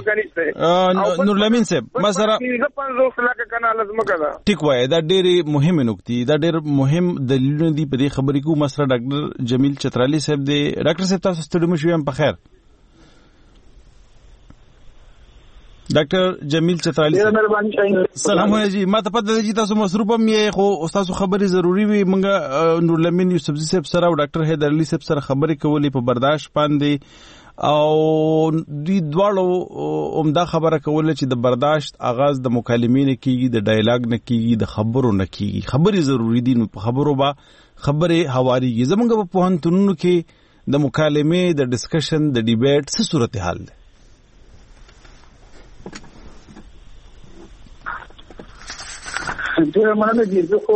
کوي نور لمین صاحب مثلا 50 لک کنه لازم کړه ټیک وای دا ډېر مهمه نکته دا ډېر مهم دلیلونه دي په دې خبرې کو مثلا ډاکټر جمیل چترالی صاحب دی ډاکټر صاحب تاسو ستړي مشو هم په خیر ډاکټر جمیل چترالی سلام علیکم ما ته پته دی چې تاسو مصروف هم یې خو تاسو خبرې ضروری وي موږ نور لمین یوسفزي صاحب سره او ډاکټر حیدر علي صاحب سره خبرې کولې په برداشت باندې او دوی دواړو عمده خبره کوله چې د برداشت آغاز د مکالمې نه کیږي د ډایلاګ نه کیږي د خبرو نه کیږي خبرې ضروری دي نو په خبرو با خبرې حواریږي زمونږ په پوهنتونونو کې د مکالمې د ډسکشن د ډیبیټ څه صورتحال ده د مننه دي خو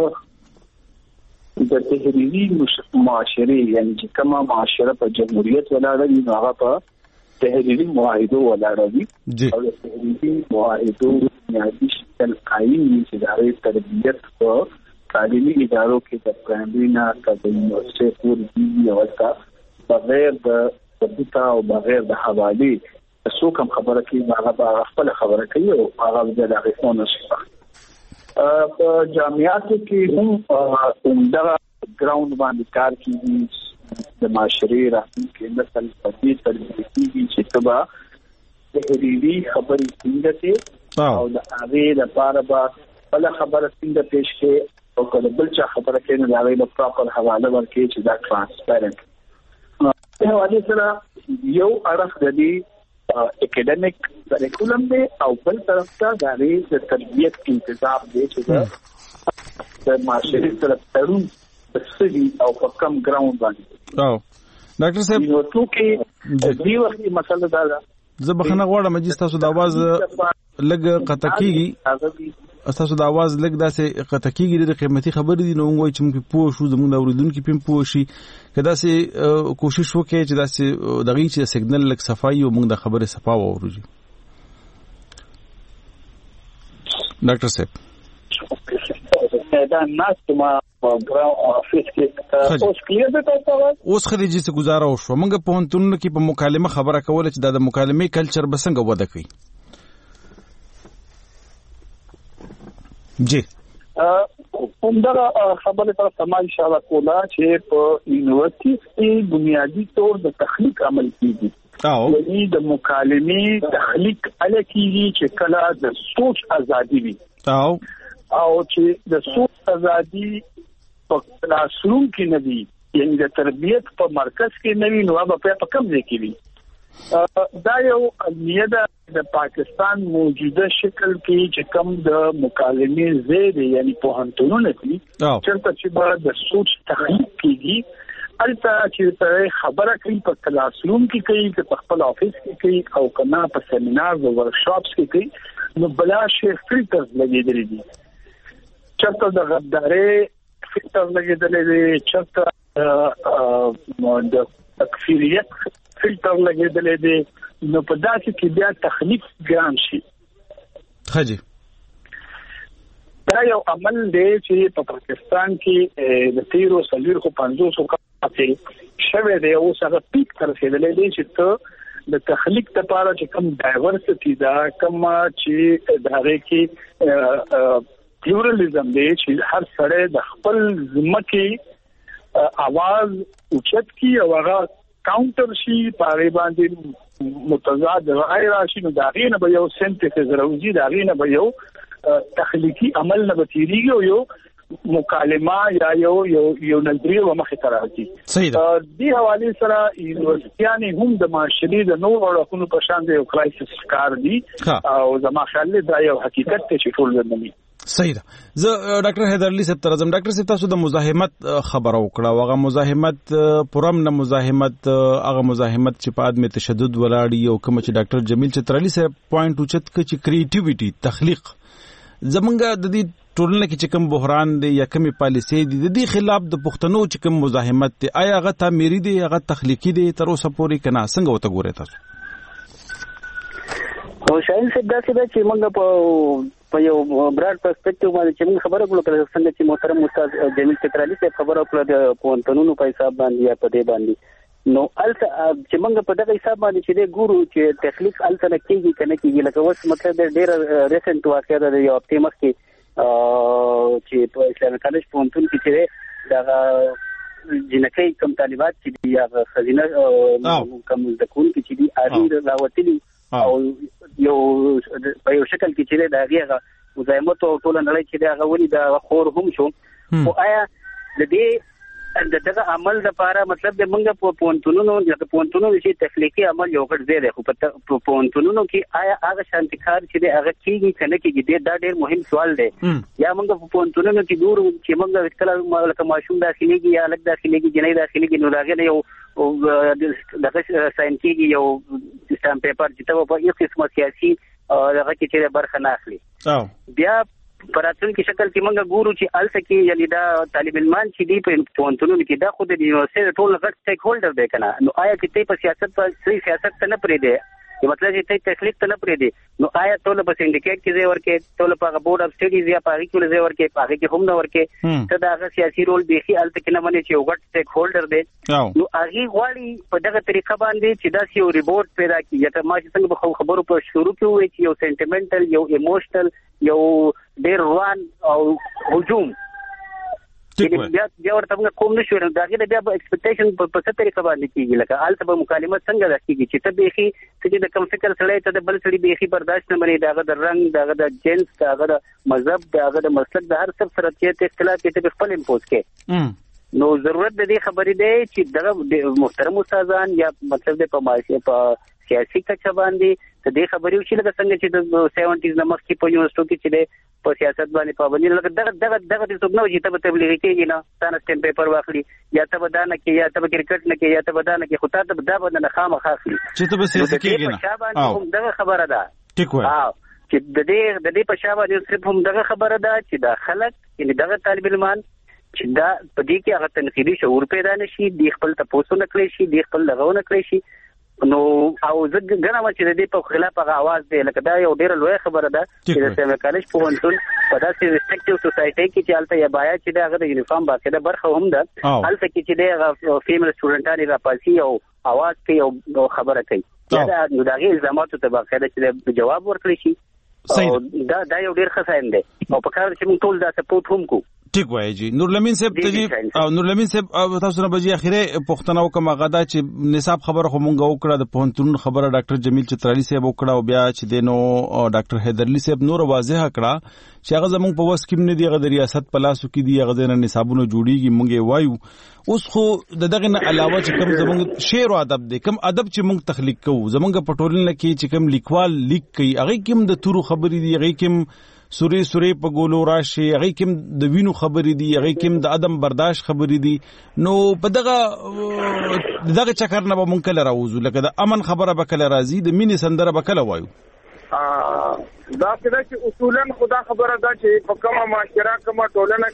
د تحریری معاشره یعنی چې کومه معاشره په جمهوریت ولاړه وي نو هغه په تحریری معاهدو ولاړه وي او د تحریری معاهدو بنیادي شکل قایم وي چې د تربیت په تعلیمي ادارو کې د پرایمري نه تر یونیورسيټي پورې او تا بغیر د ثبوت او بغیر د حواله څو کوم خبره کوي هغه خپل خبره کوي او هغه د هغه څه په جامعاتو کې هم دا ګراوند باندې کار کوي د معاشري راتلونکي نسل په دې تربیت کې چې تبا تحریری خبرې څنګه او د هغه لپاره به بل خبره څنګه پیش کې او کله بل څه خبره کې نه لري د پراپر حواله ورکړي چې دا ترانسپیرنت په حواله سره یو اړخ د دې اکیډمیک کریکولم دی او بل طرف ته د تربیت انتظام دی چې د معاشري سره تړون بسري او په کم ګراوند باندې او ډاکټر صاحب نو ټو کې د دې وخت مسله دا ده زه بخنه غواړم چې تاسو د आवाज لګ قطع کیږي تاسو د आवाज لګ داسې قطع کیږي د قیمتي خبرې دي نو موږ چې موږ پوه شو زموږ د اوریدونکو په پوه شي کدا سي کوشش وکړي چې داسې دغه چې سیګنل لګ صفای او موږ د خبره صفا وورو ډاکټر صاحب دا ناست ما ګراو افیس کې اوس کلیئر ده تاسو اوس خديجه څخه گزاره وشو موږ په هنتونو کې په مکالمه خبره کوله چې د مکالمې کلچر بسنګ وده کوي جی همدغه خبره تر سمای انشاءالله کولا چې په یونیورسيټي کې بنیادی طور د تخلیق عمل کیږي او د مکالمې تخلیق الکیږي چې کله د سوچ ازادي وي او چې د سوچ ازادي په کلاسروم کې نه وي یعنی د تربیت په مرکز کې نه وي نو هغه په کم ځای کې وي دا یو نیده د پاکستان موجوده شکل کې چې کوم د مکالمې زیر یعنی پوهنتونونه دي چرته چې به د سوچ تخلیق کیږي البته چې خبره کوي په کلاس روم کې کوي چې په خپل افیس کې کوي او کنا په سیمینار او ورکشاپس کې کوي نو بلا شی فلټرز لګیدل دي چرته د غدارې فلټر لګیدل دي چرته د تکفیریت فلټر لګیدل دي نو په داسې کې بیا تخلیق ګران شي. خاجي دا یو عمل دی چې په پاکستان کې د 1350 کال شوه دی او څنګه پیک تر رسیدلې دی چې ته د تخلیق لپاره چې کوم ډایورسټي دا کوم چې د هغه کې پلورالېزم دی چې هر سړی د خپل ځمکې आवाज اوچت کی او هغه کاونټر شي پاره باندې متضاد رائے راشي نو داغې نه به یو سنتیز راوځي داغې نه به یو تخلیقي عمل نه بتیریږي او یو مکالمه یا یو نظریه و مخې ته راځي. صحیح ده. دې حواله سره یونیورسيټیانې هم د معاشري د نور اړخونو په شان د یو کرایسس کار دي او زما خیال دا یو حقیقت ته چې ټول زموږ صحیح ده. زه ډاکټر حیدر علي صاحب ترازم. ډاکټر صاحب تاسو د مزاحمت خبره وکړه او هغه مزاحمت پرم نه مزاحمت هغه مزاحمت چې په عدم تشدد ولاړی او کوم چې ډاکټر جمیل چترالی صاحب پوینټ اوچت ک چې کریټیویټي تخلیق زمونږ د دې ټولنه کې چې کوم بحران دی یا کومي پالیسي دي د دې خلاف د پښتنو چې کوم مزاحمت دی آیا هغه تعمیري دی هغه تخلیقي دی تر اوسه پورې کنا څنګه وته ګورئ تاسو؟ او شاین صاحب دا چې موږ په یو براډ پرسپیکټیو باندې چې موږ خبره وکړو څنګه چې محترم استاد جمیل چترالی صاحب خبره وکړه د پوهنتونونو په حساب باندې یا په دې باندې نو الته چې موږ په دغه حساب باندې چې ګورو چې تخلیق الته نه کیږي کنه کیږي لکه اوس مطلب ډېر ریسنت واقعه ده یو هفته مخکې چې په اسلامي کالج پوهنتون کې چې دا جنکۍ کم طالبات چې دي یا خزینه کم زکون کې چې دي اړین راوتلي او یو په یو شکل کې چې دا هغه مزاحمت او ټول نړۍ چې دا غوړي دا خور هم شو او آیا د دې دغه عمل لپاره مطلب د موږ په پوهنتونونو چې تخلیقي عمل یو غټ ځای دی خو په پوهنتونونو کې آیا هغه شانتکار چې دی هغه کیږي کنه کیږي دا ډېر مهم سوال دی یا موږ په پوهنتونونو کې ګورو چې موږ کله لکه ماشوم داخليږي یا الګ داخليږي جنۍ داخليږي نو راغلی یو دغه ساين کیږي یو سټامپ پیپر چې ته په یو قسمه سیاسي هغه کې چې برخه نه اخلي بیا پراتون کې شکل کې موږ ګورو چې الته کې یعنی دا طالب علمان چې دی په پوهنتونونو کې دا خود د یونیورسيټي ټول غټ سټیک هولډر دی کنه نو آیا چې ته په سیاست په صحیح سیاست ته نه پرې دی چې مطلب چې ته تخلیق ته نه پرې دی نو آیا ټول په سندیکیټ کې ځای ورکې ټول په بورډ اف سټډیز یا په هغه کې ځای ورکې په هغه کې هم نه ورکې ته دا هغه سیاسي رول بيخي الته کې نه منې چې یو غټ سټیک هولډر دی نو هغه غواړي په دغه طریقه باندې چې دا یو ریپورت پیدا کړي یا ته ما چې څنګه خبرو په شروع کې وې چې یو سنټیمنټل یو ایموشنل یو ډېر روان او هجوم بیا ورته موږ کوم نشو دا غي بیا په ایکسپیکټیشن په څه طریقه باندې کیږي لکه الته به مکالمه څنګه راکېږي چې ته بيخي چې د کم فکر سره ته د بل سړي بيخي برداشت نه مني داغه د رنگ داغه د جنس داغه د مذهب داغه د مسلک د هر څه سره چې اختلاف کې ته خپل امپوز کې نو ضرورت د دې خبرې دی چې دغه محترم استادان یا مطلب د په سیاسي کچه باندې ته دې خبرې وشي لکه څنګه چې د 70s نمخ کې په یونیورسيټو کې چې په سیاست باندې پابندي لکه دغه د څوک نو چې ته تبلیغ کېږي نه ستانه سټمپ پیپر واخلي یا ته بدانه کې یا ته کرکټ نه کې یا ته بدانه کې خو ته دا بدانه خامخا اخلي چې ته به سیاست کېږي نه دغه خبره ده ټیک وای چې د دې په شابه د صرف هم دغه خبره ده چې دا خلک یعنی دغه طالب علمان چې دا په دې کې هغه تنقیدي شعور پیدا نشي د خپل تاسو نه کړی شي د خپل لغونه کړی شي نو او زه ګنم چې د دې په خلاف هغه आवाज دی لکه دا یو ډېر لوی خبره ده چې د سیمه کالج پوهنتون په داسې ریسپیکټیو سوسایټي کې چې البته یا باید چې هغه د یونیفارم باندې برخه هم ده البته کې چې د فیمیل سټوډنټانو راپاسي او आवाज کوي او خبره کوي دا نو دا غي الزاماتو ته باقاعده چې جواب ورکړي شي دا یو ډېر ښه ساين دی او په کار چې موږ ټول دا سپورټ هم کو ټیک وایي جی. نورالامین صاحب ته جی او نورالامین صاحب تاسو نه بجې اخیره پښتنه وکم غدا چې نصاب خبره خو مونږ وکړه د پوهنتون خبره ډاکټر جمیل چترالی صاحب وکړه او بیا چې دینو ډاکټر حیدرلی صاحب نور واضح کړه چې هغه زمونږ په وس کې نه دی، هغه د ریاست په لاسو کې دی، هغه د نصابونو جوړیږي مونږ وایو. اوس خو د دغه نه علاوه چې کوم زمونږ شعر او ادب دی، کوم ادب چې مونږ تخلیق کوو زمونږ په ټولنه کې چې کوم لیکوال لیک کوي هغه کوم د تورو خبرې دی، هغه کوم سوري په ګولو راشي، هغه کوم د وینو خبرې دي، هغه کوم د عدم برداشت خبرې دي. نو په دغه چکر نه به مونږ کله راوځو، لکه د امن خبره به کله راځي، د مینې سندره به کله وایو. دا چې اصولاً خدا خبره ده چې په کومه معاشره کومه ټولنه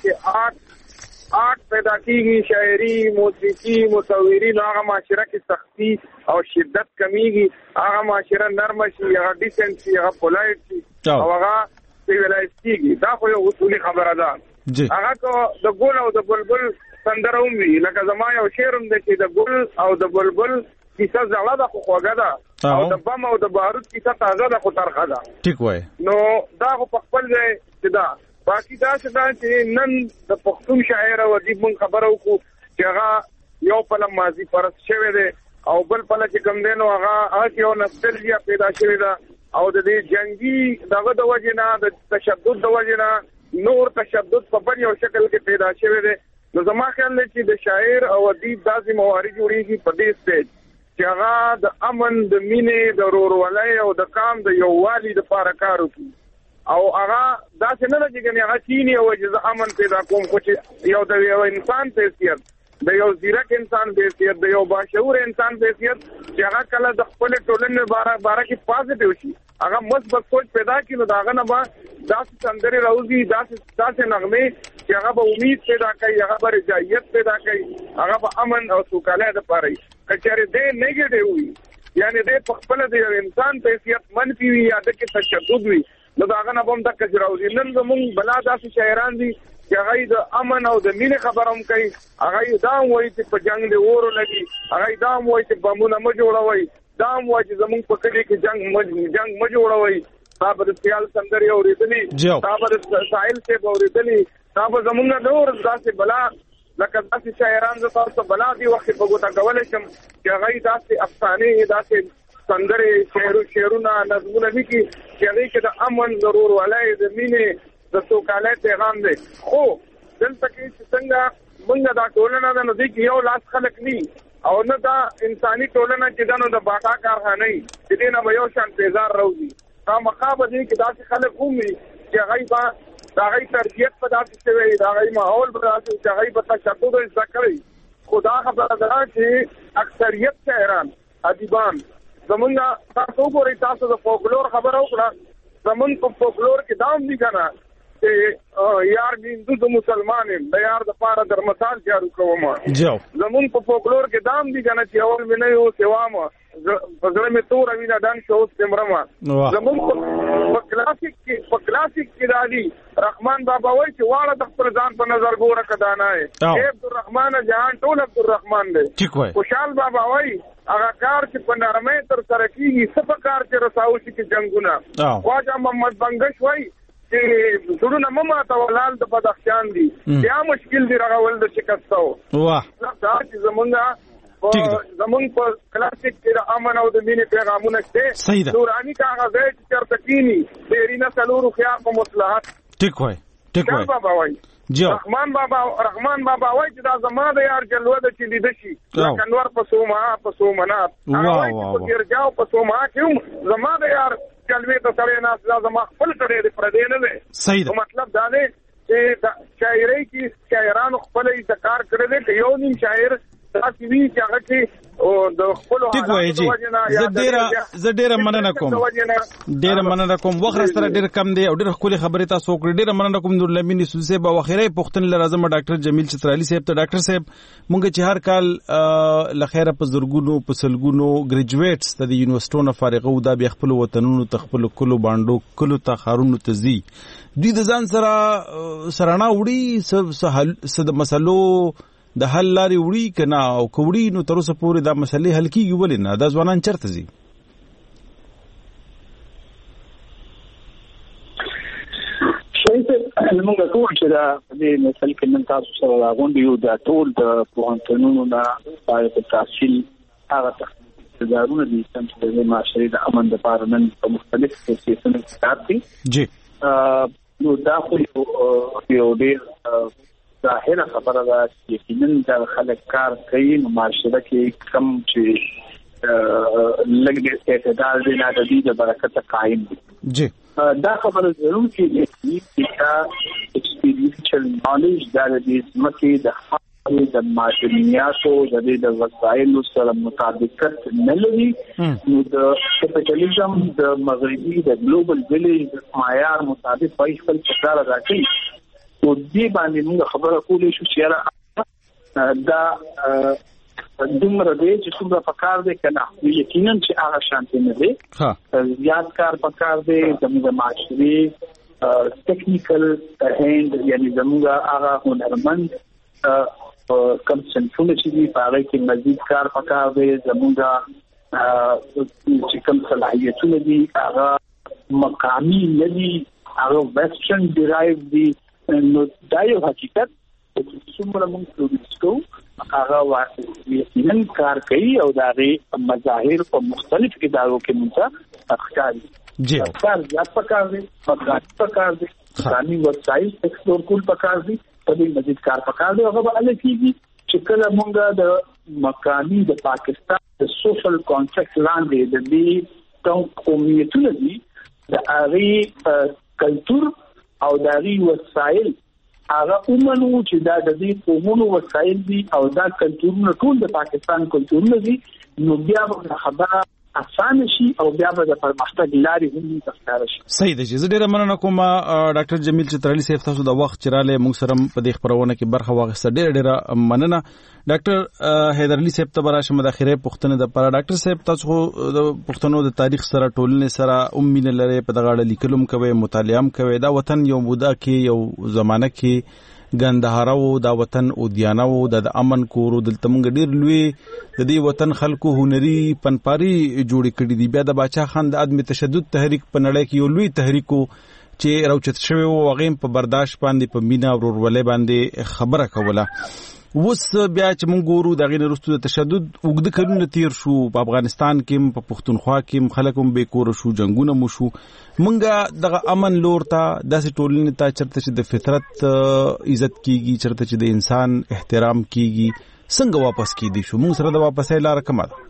کې آرټ پیدا کیږي، شاعري، موسیقي، مصوري، هغه معاشره کې سختی او شدت کمیږي، هغه معاشره نرم شي، هغه ډیسنټ شي، هغه پولایټ شي او هغه سیویلایز کیږي. دا خو یو اصولي خبره ده. هغه کو د ګل او د بلبل سندره وي، لکه زما یو شعر هم دی چې د ګل او د بلبل کیسه زړه ده خو خوږه ده، او د بم او د بارود کیسه تازه ده خو ترخه ده. ټیک وایي. نو دا خو په خپل ځای چې دا باقي دا چې نن د پښتون شاعر او ادیب مونږ خبره وکړو چې هغه یو پله ماضي پرست شوی دی او بل پله چې کوم دی نو هغه یو نستلژیا پیدا شوې ده او د دې جنگي دغه د وجه نه د تشدد د وجه نه نور تشدد په بل یو شکل کې پیدا شوی دی. نو زما خیال دی چې د شاعر او ادیب داسې موارد جوړیږي په دې سټیج چې هغه د امن، د مینې، د ورورولۍ او د قام د یووالي لپاره کار وکړي او هغه داسې نه ده چې هغه کینی او چې امن پیدا کوم، خو چې یو د یو انسان په حیثیت، د یو ځیرک انسان په حیثیت، د یو باشعور انسان په حیثیت چې هغه کله د خپل ټولنې باره کې پازیټیو شي، هغه مثبت سوچ پیدا کړي، نو داغه نه به داسې سندرې راوځي، داسې نغمې چې هغه به امید پیدا کوي، هغه به رجایت پیدا کوي، هغه به امن او سوکالۍ لپاره وي. که چېرې دی نیګیټیو وي، یعنې دی په خپله د یو انسان په حیثیت منفي وي یا د کې تشدد وي، نو د هغه نه به هم دقه چې راوځي. نن زمونږ بلا داسې شاعران دي چې هغه د امن او د مینې خبره هم کوي، هغه دا هم وایي چې په جنګ د اورو لګي، هغه دا هم وایي چې بمونه مه جوړوئ، دا هم وایي چې زمونږ په کلي کې جنګ مه جوړوئ. تا به د سیال سندرې اورېدلي، تا به د ساحل صاحب اورېدلي، تا به زمونږ نور داسې بلا لکه داسې شاعران زه تاسو ته بلا دې وخت په ګوته کولی شم چې هغه داسې افسانې، داسې سندرې، شعرونه، نظمونه لیکي چې هغې کې د امن، د ورورولۍ، د مینې، د سوکالۍ پیغام دی. خو دلته کې چې څنګه موږ دا ټولنه ده نو دې کې یو لاس خلک ني او نه دا انساني ټولنه چې ده نو د باټا کارخانه وي چې دې نه به یو شان تیزار راوځي. خامخا به دې کې داسې خلک هم وي چې هغوی به د هغوی تربیت په داسې شوی وي، د هغوی ماحول به داسې چې هغوی به تشدد زده کړی. خو دا خبره ده چې اکثریت شاعران، ادیبان زمونږ تاسو وګورئ، تاسو د فولکلور خبره وکړه، زمونږ په فولکلور کې دا هم دي که نه چې یار هندو د مسلمان یم، د یار د پاره در مثال جارو کوم. زمونږ په فولکلور کې دا هم دي که نه چې اول مې نه یو سوام په زړه مې توره وینه ډنډ شه اوس دې مرمه. زمونږ په کلاسیک کې دا دي رحمان بابا وایي چې واړه د خپل ځان په نظر ګوره که دانا یې، عبدالرحمن جهان ټول عبدالرحمن دی. خوشحال بابا وایي هغه کار چې په نرمۍ تر سره کېږي، څه په کار چې رساو شي کې جنګونه. خواجه محمد بنګش وایي چې زړونه مه ماتوه، لال د بدخشان دي، بیا مشکل دي رغول د شکستو. دا چې زمونږ په کلاسیک کې د امن او د مینې پیغامونه شته، نوراني کاغذ چې چېرته کېني ډېري نه څلورو خیال په مصلحت. ټیک وایي بابا وایي، رحمان بابا وایي چې دا زما د یار جلوه ده چې لیده شي لکه نور په سوما په سومنات. هغه وایي چې په ګرجاو په سوما کې هم زما د یار جلوې ته سړی ناست، دا زما خپل کړی دی، پردی نه دی. نو مطلب دا دی چې شاعرۍ کې شاعرانو خپله یې کار کړی دی. که یو نیم شاعر داسې وي چې هغه کې د خپلو حالاتو د وجې نه زه ډېره مننه کوم، وخت راسره ډېر کم دی او ډېر ښکلې خبرې تاسو وکړې. ډېره مننه کوم نورالامین یوسفزي صاحب. او اخري پوښتنې له راځم ډاکټر جمیل چترالی صاحب ته. ډاکټر صاحب مونږ چې هر کال له خیره په زرګونو په سلګونو ګریجویټس د یونیورسټو نه فارغه و، دا بیا خپلو وطنونو ته، خپلو کلو باندو کلو ته، ښارونو ته ځي. دوی د ځان سره رڼا وړي، څه د مسلو د حل لارې وړي که نه، او که وړي نو تر اوسه پورې دا مسلې حل کېږي ولې نه؟ دا ځوانان چېرته ځي؟ موږ ټول چې دا د مثال کې نن تاسو سره راغونډ یو د ټول د پوهنتونونو نه په تحصیل هغه تخصصونه دي چې د معاشري د امن لپاره نن په مختلف سیاسي سیاستي جی نو دا خو یو ډېر ظاهره خبره ده چې یقینا د خلک کار کوي نو معاشره کې کم چې لګي اعتدال دی نه د دې د برکت قائم دي جی دا خبره ضرور کې دا experiential knowledge دا د مکه د معلوماتو د وسایلو سره مطابقت نه لري نو د کیپټالیزم د مغربي د ګلوبل ویلیج معیار مطابق په خپل څار راځي او دې باندې موږ خبره کولې شو چې دا دومره دی چې څومره پکار دی کنه یقینا چې هغه شانتي نه دی زیات کار پکار دی زموږ معاشري ټیکنیکل هند یعنی زموږ هغه هنرمند کم سنفونه چې په هغه کې مزید کار پکار دی زموږ چې کوم صلاحیتونه دي هغه مقامي ندي هغه ویسټرن ډرایو دي نو دا یو حقیقت چې څومره موږ پروډوس هغه یقینا کار کوي او دا غي مظاهر په مختلف ادارو کې موږ ښکاري جی کار زیات پکار دي پکار دي ځاني وسایل ایکسپلور کول پکار دي په دې مزید کار پکار دي هغه به لکېږي چې کله موږ د مکاني د پاکستان د سوشل کانټریکټ لاندې د دې ټاون کمیټونه دي د هغه کلچر او د هغه وسایل هغه ومنو چې دا د دې قومونو وسایل دي او دا کلچرونه ټول د پاکستان کلچرونه دي نو بیا به خبره آسان شي او بیا به د پرمختګ لارې هم تخکار شي. صحیح ده چې زه ډیره مننه کوم ډاکټر جمیل چترالی صاحب تاسو د وخت چراله موږ سره په دې خبرونه کې برخه واغسته ډیره مننه. ډاکټر حیدر علي صاحب ته براشه مداخله پښتنه د پر ډاکټر صاحب تاسو د پښتنو د تاریخ سره ټولنې سره امینه لري په دغه اړه لیکلم کوي مطالعه کوي دا وطن یو موده کې یو زمانه کې ګندهارو دا وطن او دیانو د امن کورو دلته موږ ډیر لوی د دې وطن خلکو هنري پنپاري جوړ کړي دي بیا د باچا خان د عدم تشدد تحریک په نړۍ کې یو لوی تحریکو چې راوچت شوی او هغه په برداشت باندې په مینا ورولې باندې خبره کوله وس بیا چې موږ ګورو د غیر رستو د تشدد وګد کړنه تیر شو په افغانستان کې په پښتونخوا کې خلکو به کور شو جنگونه مو شو موږ دغه امن لور ته داسې ټولنې ته چرته چې د فطرت عزت کیږي چرته چې د انسان احترام کیږي څنګه واپس کیدی شو موږ سره د واپسې لار کومه ده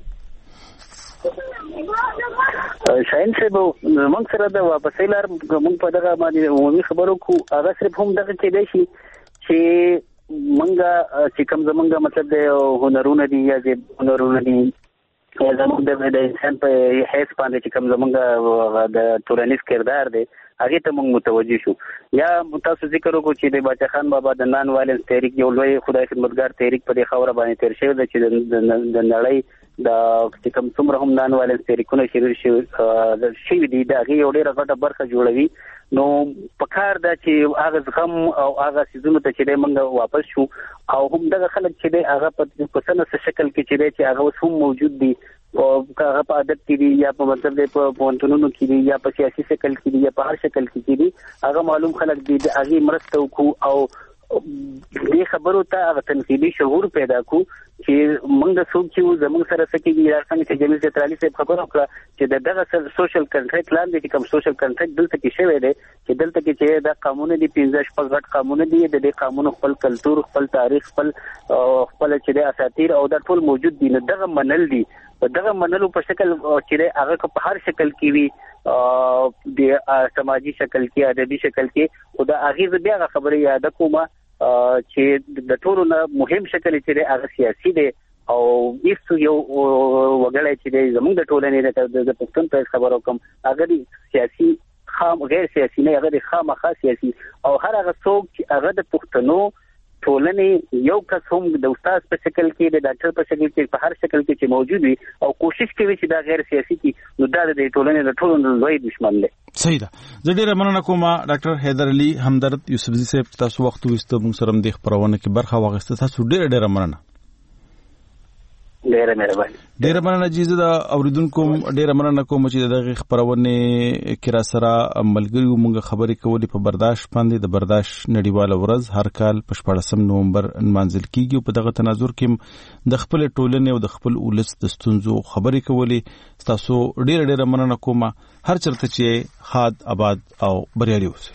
شاین صاحب موږ سره د واپسې لار موږ په دغه باندې عمومي خبرو کو هغه صرف هم دغه کې دی چې منګه چې کوم زمونږه مطلب د هنرونه دي یا د هنرونه دي یا زمونږ د انسان په حیث باندې چې کوم زمونږه د ټولنیز کردار دی هغه ته موږ متوجي شو یا تاسو ذکر وکړو چې د باچا خان بابا د نان وایلنس تحریک یو لوی خدای خدمتګار تحریک په دې خوره باندې تیر شوی دی چې د نړۍ د کوم څومره هم نان وایلنس تحریکونه شوي دي د هغې یو ډېره غټه برخه جوړوي نو پکار دا چې هغه زغم او هغه سیزونو ته چې دی موږ واپس شو او هم دغه خلک چې دی هغه په څه شکل کې چې دی چې هغه اوس هم موجود دي او هغه په عادت کې دي یا په مطلب دی په پوهنتونونو کې دي یا په سیاسي شکل کې دي یا په هر شکل کې دي هغه معلوم خلک دي د هغې مرسته وکړو او دې خبرو ته هغه تنقیدي شعور پیدا کو چې موږ د څوک چې زموږ سره سکیږي یا څنګه چې جمیل چترالی صاحب خبره وکړه چې دغه سوشل کنټریکټ لاندې چې کوم سوشل کنټریکټ دلته کې شوی دی چې دلته کې چې دا قانون دي 15 شپږ غټ قانون دي د دې قانون خپل کلچر خپل تاریخ خپل چې د اساطیر او دا ټول موجود دي نو دغه منل دي په دغه منلو په شکل چې هغه په هر شکل کې وي د سماجی شکل کې ادبي شکل کې او دا هغه بیا خبره یاد کومه چې د ټولو نه مهم شکل چې هغه سیاسي دی او هیڅ یو وګړی چې زموږ د ټولنې د پښتون په خبرو کوم هغه سیاسي خام غیر سیاسي نه هغه د خامخا سیاسي او هر هغه څوک چې هغه د پښتنو ټولنې یو کس هم د استاد په شکل کې د ډاکټر په شکل کې په هر شکل کې چې موجود وي او کوشش کوي چې دا غیر سیاسي کې نو دا د ټولنې د ټولو لوی دشمن دی. صحیح ده. زه ډیره مننه کوم ډاکټر حیدر علي همدرد یوسفزي صاحب تاسو وخت وست موږ سره د خبرونه کې برخه واغسته تاسو ډیره مننه. ډېره مهرباني. ډېره مننه چې زه د اوریدونکو ډېره مننه کوم چې دغه خبرونه کې را سره ملګری مونږ خبرې کولې په برداشت باندې. د برداشت نړیواله ورځ هر کال په 14 نومبر نمانځل کیږي. په دغه تناظر کې د خپل ټولنې او د خپل ولس د ستونزو خبرې کولې. تاسو ډېره مننه کوم. هر چرته چې خاد آباد او بریالي اوسئ.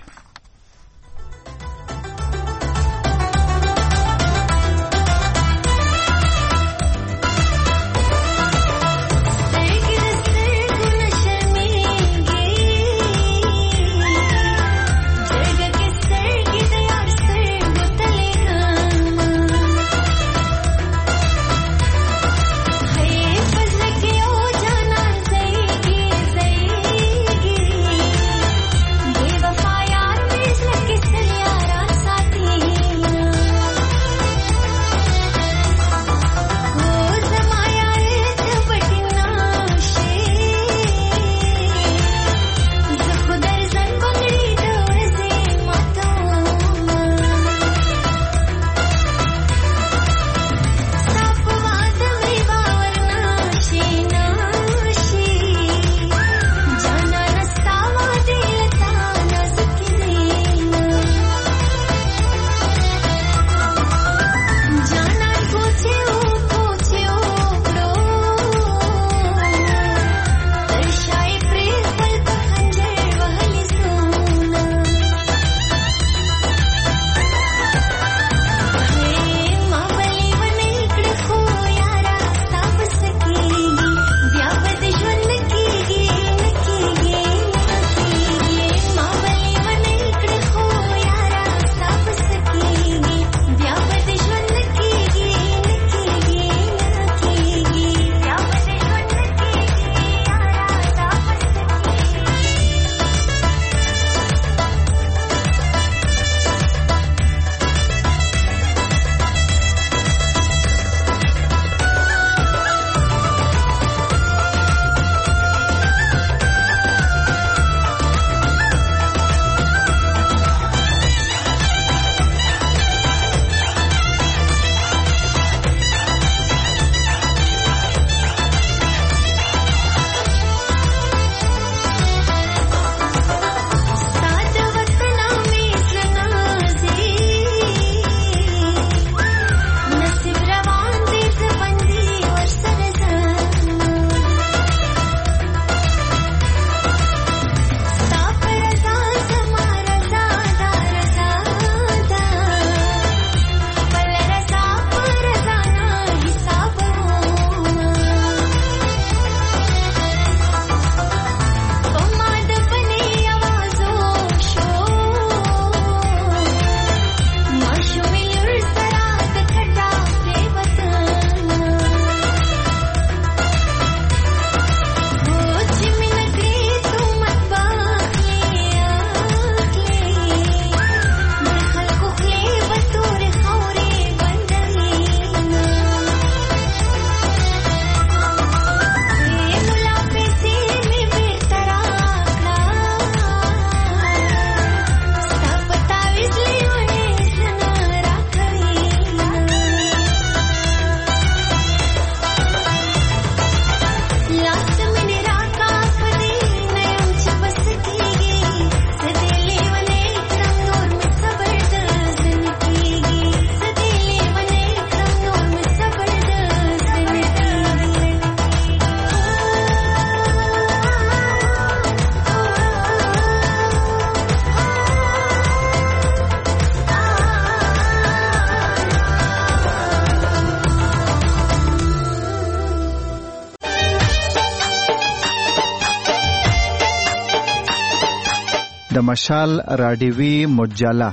د مشال راډیوي مجله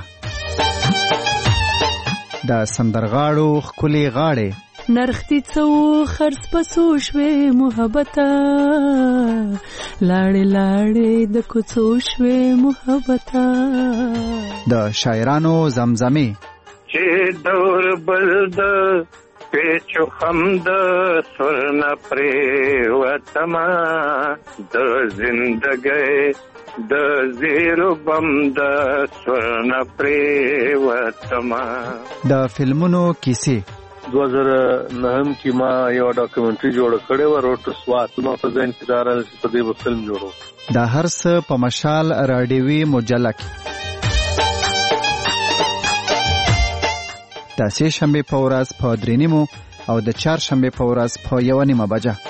د سندرغاړو خولي غاړي نرختی څو خرڅ پسو شوي محبت لاړې لاړې د کوڅو شوي محبت د شاعرانو زمزمه چې دور بلد پیچو خمد سرنا پریوتما د زندګۍ د زیرو بم د سرنا پریوتما د فلمونو کیسې 2009 کې ما یو ډاکومنټري جوړ کړی و روټ ټو سوات. ما په ځین کې دا راځي په دې فلم جوړو. دا هر څه په مشال راډیوي مجله کې د سه شنبه په ورځ په 3:30 او د چهارشنبه په ورځ په 1:30 بجه